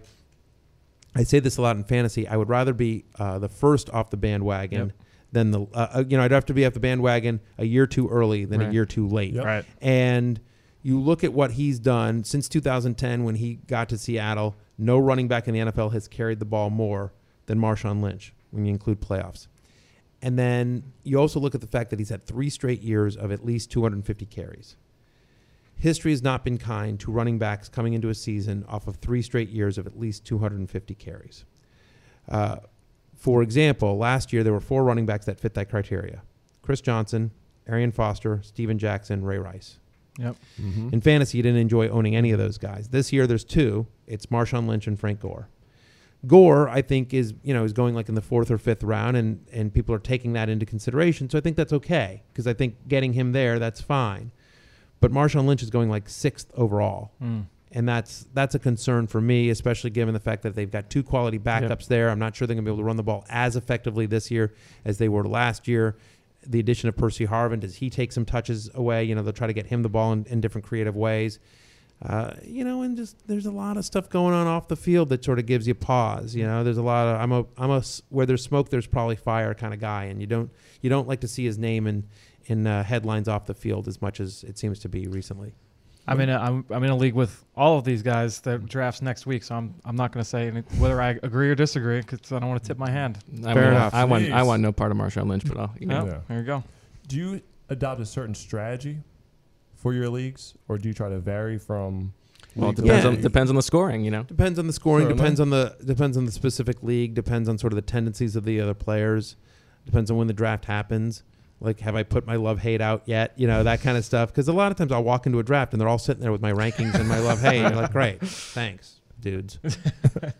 I say this a lot in fantasy. I would rather be uh, the first off the bandwagon. Yep. Than the uh, uh, you know I'd have to be off the bandwagon a year too early than a Right. year too late. Yep. Right. And you look at what he's done since two thousand ten when he got to Seattle. No running back in the N F L has carried the ball more than Marshawn Lynch when you include playoffs. and then you also look at the fact that he's had three straight years of at least two hundred fifty carries. History has not been kind to running backs coming into a season off of three straight years of at least two hundred fifty carries. Uh, for example, last year there were four running backs that fit that criteria: Chris Johnson, Arian Foster, Steven Jackson, Ray Rice. Yep. Mm-hmm. In fantasy, you didn't enjoy owning any of those guys. This year, there's two. It's Marshawn Lynch and Frank Gore. Gore, I think, is you know is going like in the fourth or fifth round, and and people are taking that into consideration. So I think that's okay, because I think getting him there, that's fine. But Marshawn Lynch is going like sixth overall, Mm. and that's that's a concern for me, especially given the fact that they've got two quality backups Yep. there. I'm not sure they're going to be able to run the ball as effectively this year as they were last year. The addition of Percy Harvin, does he take some touches away? You know, they'll try to get him the ball in, in different creative ways. Uh, you know, and just there's a lot of stuff going on off the field that sort of gives you pause. You know, there's a lot of I'm a I'm a s- where there's smoke, there's probably fire kind of guy, and you don't you don't like to see his name in in uh, headlines off the field as much as it seems to be recently. I'm in a I'm, I'm in a league with all of these guys that drafts next week, so I'm I'm not going to say any, whether I agree or disagree, because I don't want to tip my hand. I Fair want, enough. I want. I Jeez. want no part of Marshawn Lynch, but I'll. You know. Yep. Yeah. There you go. Do you adopt a certain strategy for your leagues, or do you try to vary from? Well, it league to depends Yeah. on league? depends on the scoring. You know. Depends on the scoring. Certainly. Depends on the depends on the specific league. Depends on sort of the tendencies of the other players. Depends on when the draft happens. Like, have I put my love hate out yet? You know, that kind of stuff. Because a lot of times I'll walk into a draft and they're all sitting there with my rankings and my love hate. You're like, great, thanks, dudes. But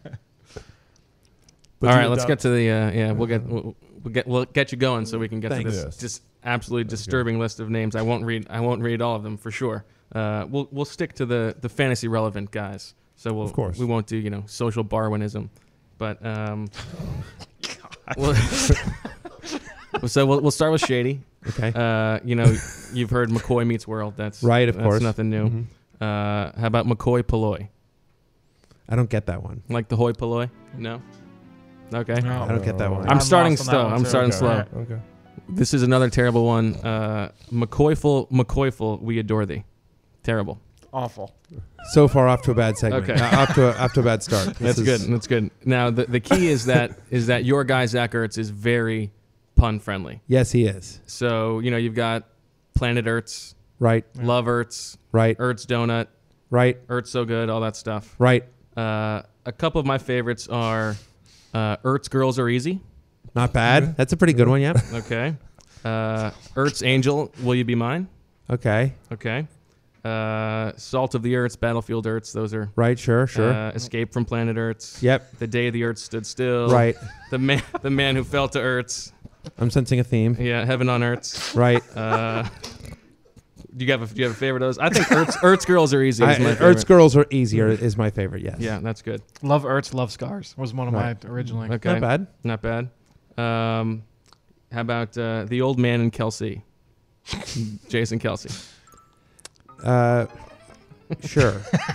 All do right, you let's adopt- get to the. Uh, yeah, we'll get we'll, we'll get we'll get you going so we can get Thanks. to this Yes. just absolutely That's good. disturbing list of names. I won't read. I won't read all of them for sure. Uh, we'll we'll stick to the the fantasy relevant guys. So we'll Of course. we won't do you know social Darwinism, but um. we'll, so we'll we'll start with Shady. Okay. Uh, you know, you've heard McCoy meets World. That's Right, of that's course. nothing new. Mhm. Uh, how about McCoy Palloy? I don't get that one. Like the hoi polloi? No. Okay. No. I don't get that one. I'm I'm starting lost on that slow. one, I'm too. starting Okay. slow. Okay. This is another terrible one. Uh, McCoyful, McCoyful, we adore thee. Terrible. Awful. So far off to a bad segment. Okay. Uh, off to a, off to a bad start. This That's is- good. That's good. Now the the key is that is that your guy Zach Ertz is very pun friendly. Yes, he is. So you know you've got Planet Ertz, Right. Yeah. Love Ertz, Right. Ertz Donut, Right. Ertz So Good, all that stuff. Right. Uh, a couple of my favorites are uh, Ertz Girls Are Easy. Not bad. That's a pretty good one. Yep. Okay. Uh, Ertz Angel, Will You Be Mine? Okay. Okay. Uh, Salt of the Earths, Battlefield Earths. Those are Right. Sure. Sure. Uh, Escape from Planet Earths. Yep. The Day the Earth Stood Still. Right. The man, the man who fell to Earths. I'm sensing a theme. Yeah, Heaven on Earths. Right. Uh, do you have a do you have a favorite of those? I think Earths Earths Girls Are Easy. I, Is my favorite. Earth's Girls Are Easier is my favorite. Yes. Yeah, that's good. Love Ertz, love scars was one of Right. my originally. Okay, Not bad. not bad. Um, how about uh, the Old Man and Kelsey? Jason Kelsey. Uh, sure.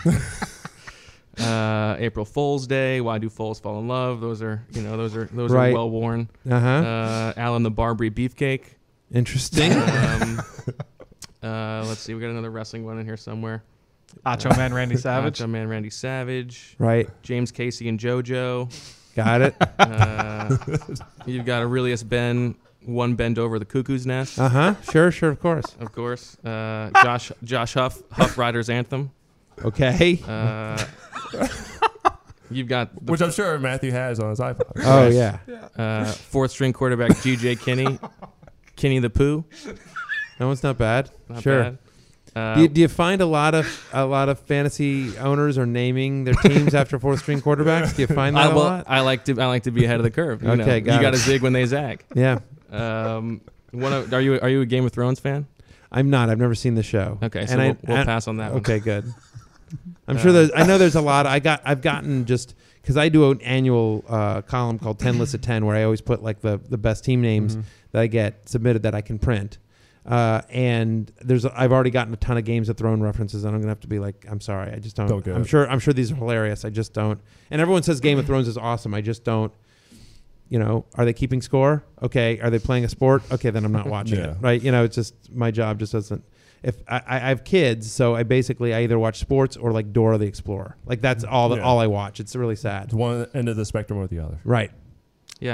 Uh, April Fool's Day. Why do fools fall in love? Those are you know those are those Right. are well worn. Uh-huh. Uh, Alan the Barbary Beefcake. Interesting. Um, uh, let's see, we got another wrestling one in here somewhere. Acho Man Randy Savage. Macho Man Randy Savage. Right. James Casey and JoJo. Got it. Uh, you've got Aurelius Ben. One Bend Over the Cuckoo's Nest. Uh-huh. Sure. Sure. Of course. Of course. Uh, Josh Josh Huff. Huff Riders Anthem. Okay. Uh, you've got the Which I'm sure Matthew has on his iPod. Oh yeah. uh, fourth string quarterback G J Kinney. Kinney the Pooh. That one's not bad. Not Sure. bad. Uh, Do you, do you find a lot of a lot of fantasy owners are naming their teams after fourth string quarterbacks? Do you find that I, a well, lot? I like to I like to be ahead of the curve. You know? Okay, got you got to it. zig when they zag. Yeah. Um, one of, are you are you a Game of Thrones fan? I'm not. I've never seen the show. Okay, so And I- we'll, we'll and- pass on that one. Okay, good. I'm Uh, sure there's. I know there's a lot. I got. I've gotten just because I do an annual uh, column called ten Lists of ten, where I always put like the the best team names Mhm. that I get submitted that I can print. Uh, and there's. A, I've already gotten a ton of Games of Thrones references, and I'm gonna have to be like, I'm sorry, I just don't. Don't get I'm it. sure. I'm sure these are hilarious. I just don't. And everyone says Game of Thrones is awesome. I just don't. You know, are they keeping score? Okay. Are they playing a sport? Okay, then I'm not watching Yeah. it. Right. You know, it's just my job just doesn't. If I, I I have kids, so I basically I either watch sports or like Dora the Explorer. Like that's all the, Yeah. all I watch. It's really sad. It's one end of the spectrum or the other. Right. Yeah.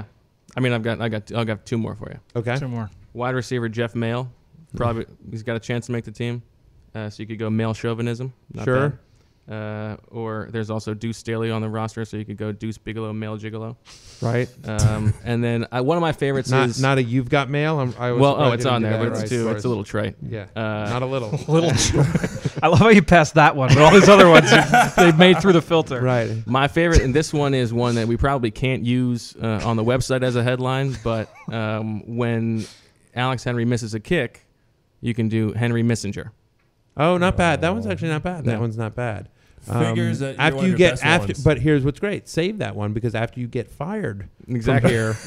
I mean, I've got I got I got two more for you. Okay. Two more. Wide receiver Jeff Mayle, probably he's got a chance to make the team. Uh, so you could go male chauvinism. Not Sure. bad. Uh, or there's also Deuce Staley on the roster, so you could go Deuce Bigelow, male gigolo. Right. Um, and then I, one of my favorites Not is not a you've got mail. I'm, I was well, surprised oh, it's you on didn't there, do but that it's right, too as far it's a as- little trite. Yeah. Uh, Not a little. Little. I love how you passed that one, but all these other ones you- they made through the filter. Right. My favorite, and this one is one that we probably can't use uh, on the website as a headline, but um, when Alex Henry misses a kick, you can do Henry Missinger. Oh, not bad. That one's actually not bad. That No. one's not bad. Figures that you're after one of you your get best after, ones. but here's what's great: save that one because after you get fired Exactly. from here,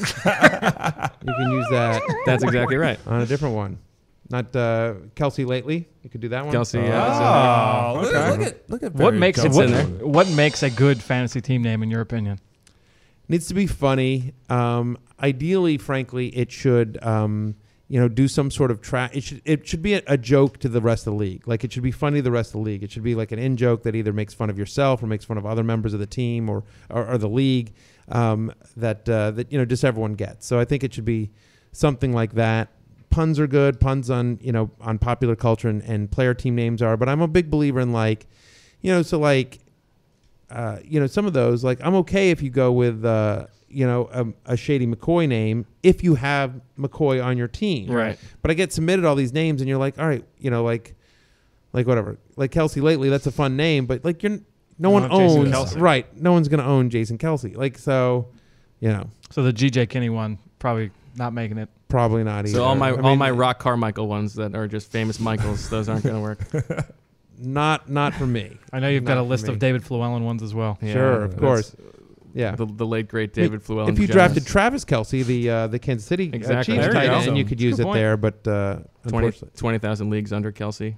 you can use that That's exactly right. on a different one. Not uh, Kelsey lately. You could do that one. Kelsey, Oh, yeah. look, okay. look at look at What Barry makes it It's what, in there. what makes a good fantasy team name in your opinion? Needs to be funny. Um, ideally, frankly, it should um, you know do some sort of track. It should it should be a, a joke to the rest of the league. Like it should be funny to the rest of the league. It should be like an in joke that either makes fun of yourself or makes fun of other members of the team or or, or the league um, that uh, that you know just everyone gets. So I think it should be something like that. Puns are good. Puns on you know on popular culture and, and player team names are. But I'm a big believer in like you know so like uh, you know some of those like I'm okay if you go with. Uh, you know, a, a Shady McCoy name if you have McCoy on your team. Right. But I get submitted all these names and you're like, all right, you know, like, like whatever. Like Kelsey lately, that's a fun name, but like you're, no one want Jason owns, Kelce. right. No one's going to own Jason Kelsey. Like, so, you know, So the G J Kinney one probably not making it. probably not either. So all my I all mean, my Rock Carmichael ones that are just famous Michaels, those aren't going to work. Not, not for me. I know you've got Not a for list me. of David Llewellyn ones as well. Yeah, Sure, of that's course. Yeah. The, the late great David Llewellyn. If you Jones. drafted Travis Kelsey, the uh, the Kansas City uh, Exactly. Chiefs There you tight go. end, you could use Good it point. there, but uh, twenty unfortunately, twenty thousand leagues under Kelsey.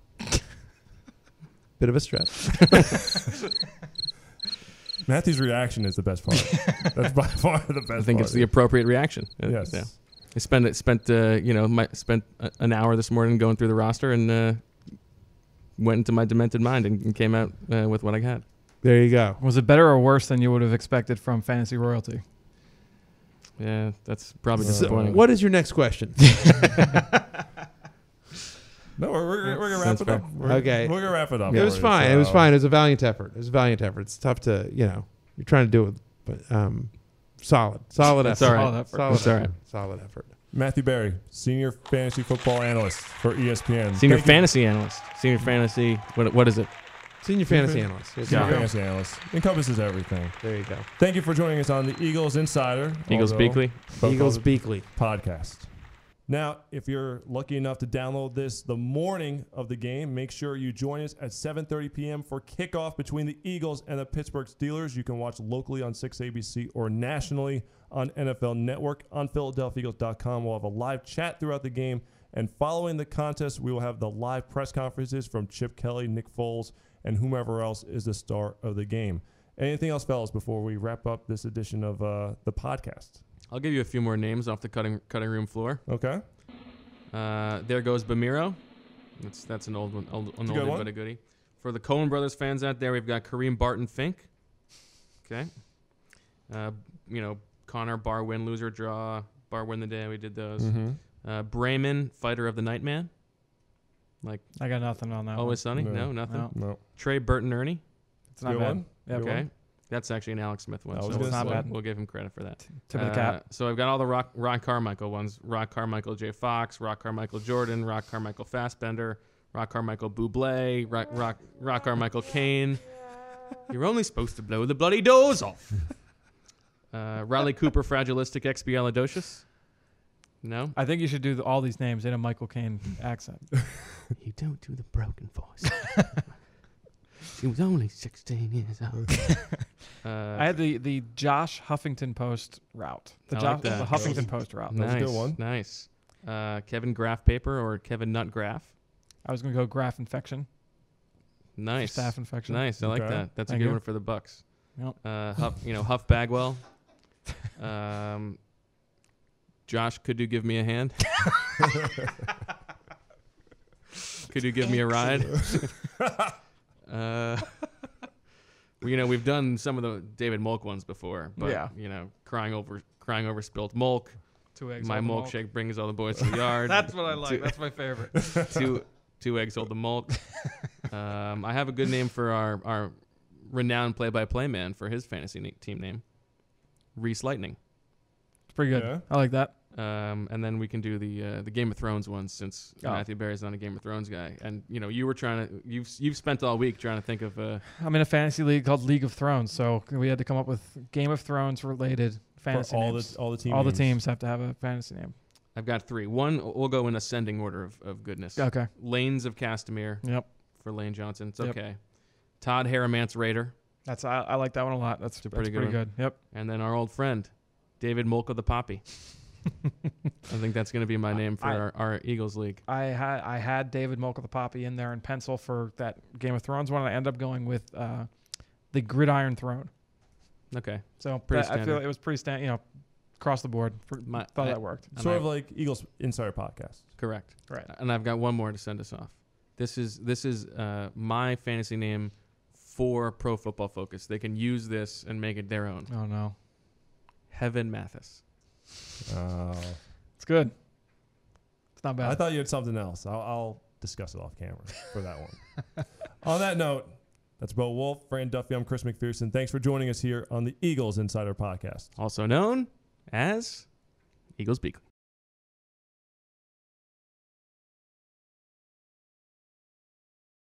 bit of a stretch. Matthew's reaction is the best part. That's by far the best. I think part. it's the appropriate reaction. Uh, Yes. Yeah. I spent it spent uh, you know my, spent a, an hour this morning going through the roster and uh, went into my demented mind and, and came out uh, with what I had. There you go. Was it better or worse than you would have expected from Fantasy Royalty? Yeah, that's probably So, disappointing. What is your next question? No, we're, we're, we're gonna wrap Sounds it fair. up. We're, Okay. we're gonna wrap it up. It was already, fine. It was so- fine. It was a valiant effort. It was a valiant effort. It's tough to, you know, you're trying to do it, but um, solid, solid That's effort. all right. Solid effort. Solid That's all effort. right. Solid effort. Matthew Berry, senior fantasy football analyst for E S P N. Senior Thank you- fantasy analyst. Senior fantasy. What what is it? Senior fantasy analyst. There you Senior go. fantasy analyst encompasses everything. There you go. Thank you for joining us on the Eagles Insider, Eagles although Beakley. both Eagles of Beakley. podcast. Now, if you're lucky enough to download this the morning of the game, make sure you join us at seven thirty p.m. for kickoff between the Eagles and the Pittsburgh Steelers. You can watch locally on six A B C or nationally on N F L Network. On Philadelphia Eagles dot com, we'll have a live chat throughout the game. And following the contest, we will have the live press conferences from Chip Kelly, Nick Foles, and whomever else is the star of the game. Anything else, fellas, before we wrap up this edition of uh, the podcast? I'll give you a few more names off the cutting cutting room floor. Okay. Uh, there goes Bamiro. That's that's an old one, old, an a good oldie one. but a goodie. For the Coen Brothers fans out there, we've got Kareem Barton Fink. Okay. Uh, you know, Connor, bar win, loser, draw, bar win the day. We did those. Mm-hmm. Uh, Brayman, fighter of the Nightman. Like I got nothing on that Always Sunny? No. No, nothing. No. No. Trey Burton Ernie. It's not Good bad. one. Yep. Good Okay. one. That's actually an Alex Smith one. I was so gonna we'll, say. Not bad. we'll give him credit for that. Tip of the Uh, cap. So I've got all the Rock, Ron Carmichael ones. Rock Carmichael J. Fox, Rock Carmichael Jordan, Rock Carmichael Fassbender, Rock Carmichael Bublé, Rock, Rock, Rock Carmichael Kane. You're only supposed to blow the bloody doors off. Uh, Riley Cooper, Fragilistic, X B Alidocious. No? I think you should do the, all these names in a Michael Caine accent. You don't do the broken voice. She was only sixteen years old. uh, I had the, the Josh Huffington Post route. The, I Josh, like that. the Huffington Post route. That was a nice, good one. nice. Uh, Kevin Graff Paper or Kevin Nut Graff. I was going to go Graph Infection. Nice. Staph infection. Nice. I like Okay. that. That's Thank a good you. one for the Bucks. Yep. Uh, Huff, you know, Huff Bagwell. Um, Josh, could you give me a hand? Could you give me a ride? uh, you know, we've done some of the David Mulk ones before, but Yeah. you know, crying over crying over spilt milk. Two eggs. My hold the milk milk. shake brings all the boys to the yard. That's what I like. Two- That's my favorite. two two eggs hold the milk. Um, I have a good name for our our renowned play-by-play man for his fantasy na- team name, Reese Lightning. It's pretty good. Yeah. I like that. Um, and then we can do the uh, the Game of Thrones ones since Oh. Matthew Barry's not a Game of Thrones guy. And you know, you were trying to you've you've spent all week trying to think of uh, I'm in a fantasy league called League of Thrones, so we had to come up with Game of Thrones related fantasy For all names. the all the team all the names. teams have to have a fantasy name. I've got three. One we'll go in ascending order of, of goodness. Okay. Lanes of Castamere Yep. for Lane Johnson. It's Yep. okay. Todd Harrimance Raider, That's I, I like that one a lot. That's, It's a that's pretty pretty, good good. Yep. and then our old friend David Mulk of the Poppy. I think that's going to be my name for I- our, our Eagles league. I had I had David Mulk of the Poppy in there in pencil for that Game of Thrones one. I ended up going with uh, the Gridiron Throne. Okay. So Pretty that- I feel standard. like it was pretty stand, you know, across the board. For, My- thought I- that worked. And Sort I- of like Eagles Insider Podcast. Correct. Right. And I've got one more to send us off. This is this is uh, my fantasy name for Pro Football Focus. They can use this and make it their own. Oh no, Heaven Mathis. Oh. it's good. It's not bad. I thought you had something else. I'll, I'll discuss it off camera for that one. On that note, that's Bo Wolf, Fran Duffy. I'm Chris McPherson. Thanks for joining us here on the Eagles Insider Podcast. Also known as Eagles Beacon.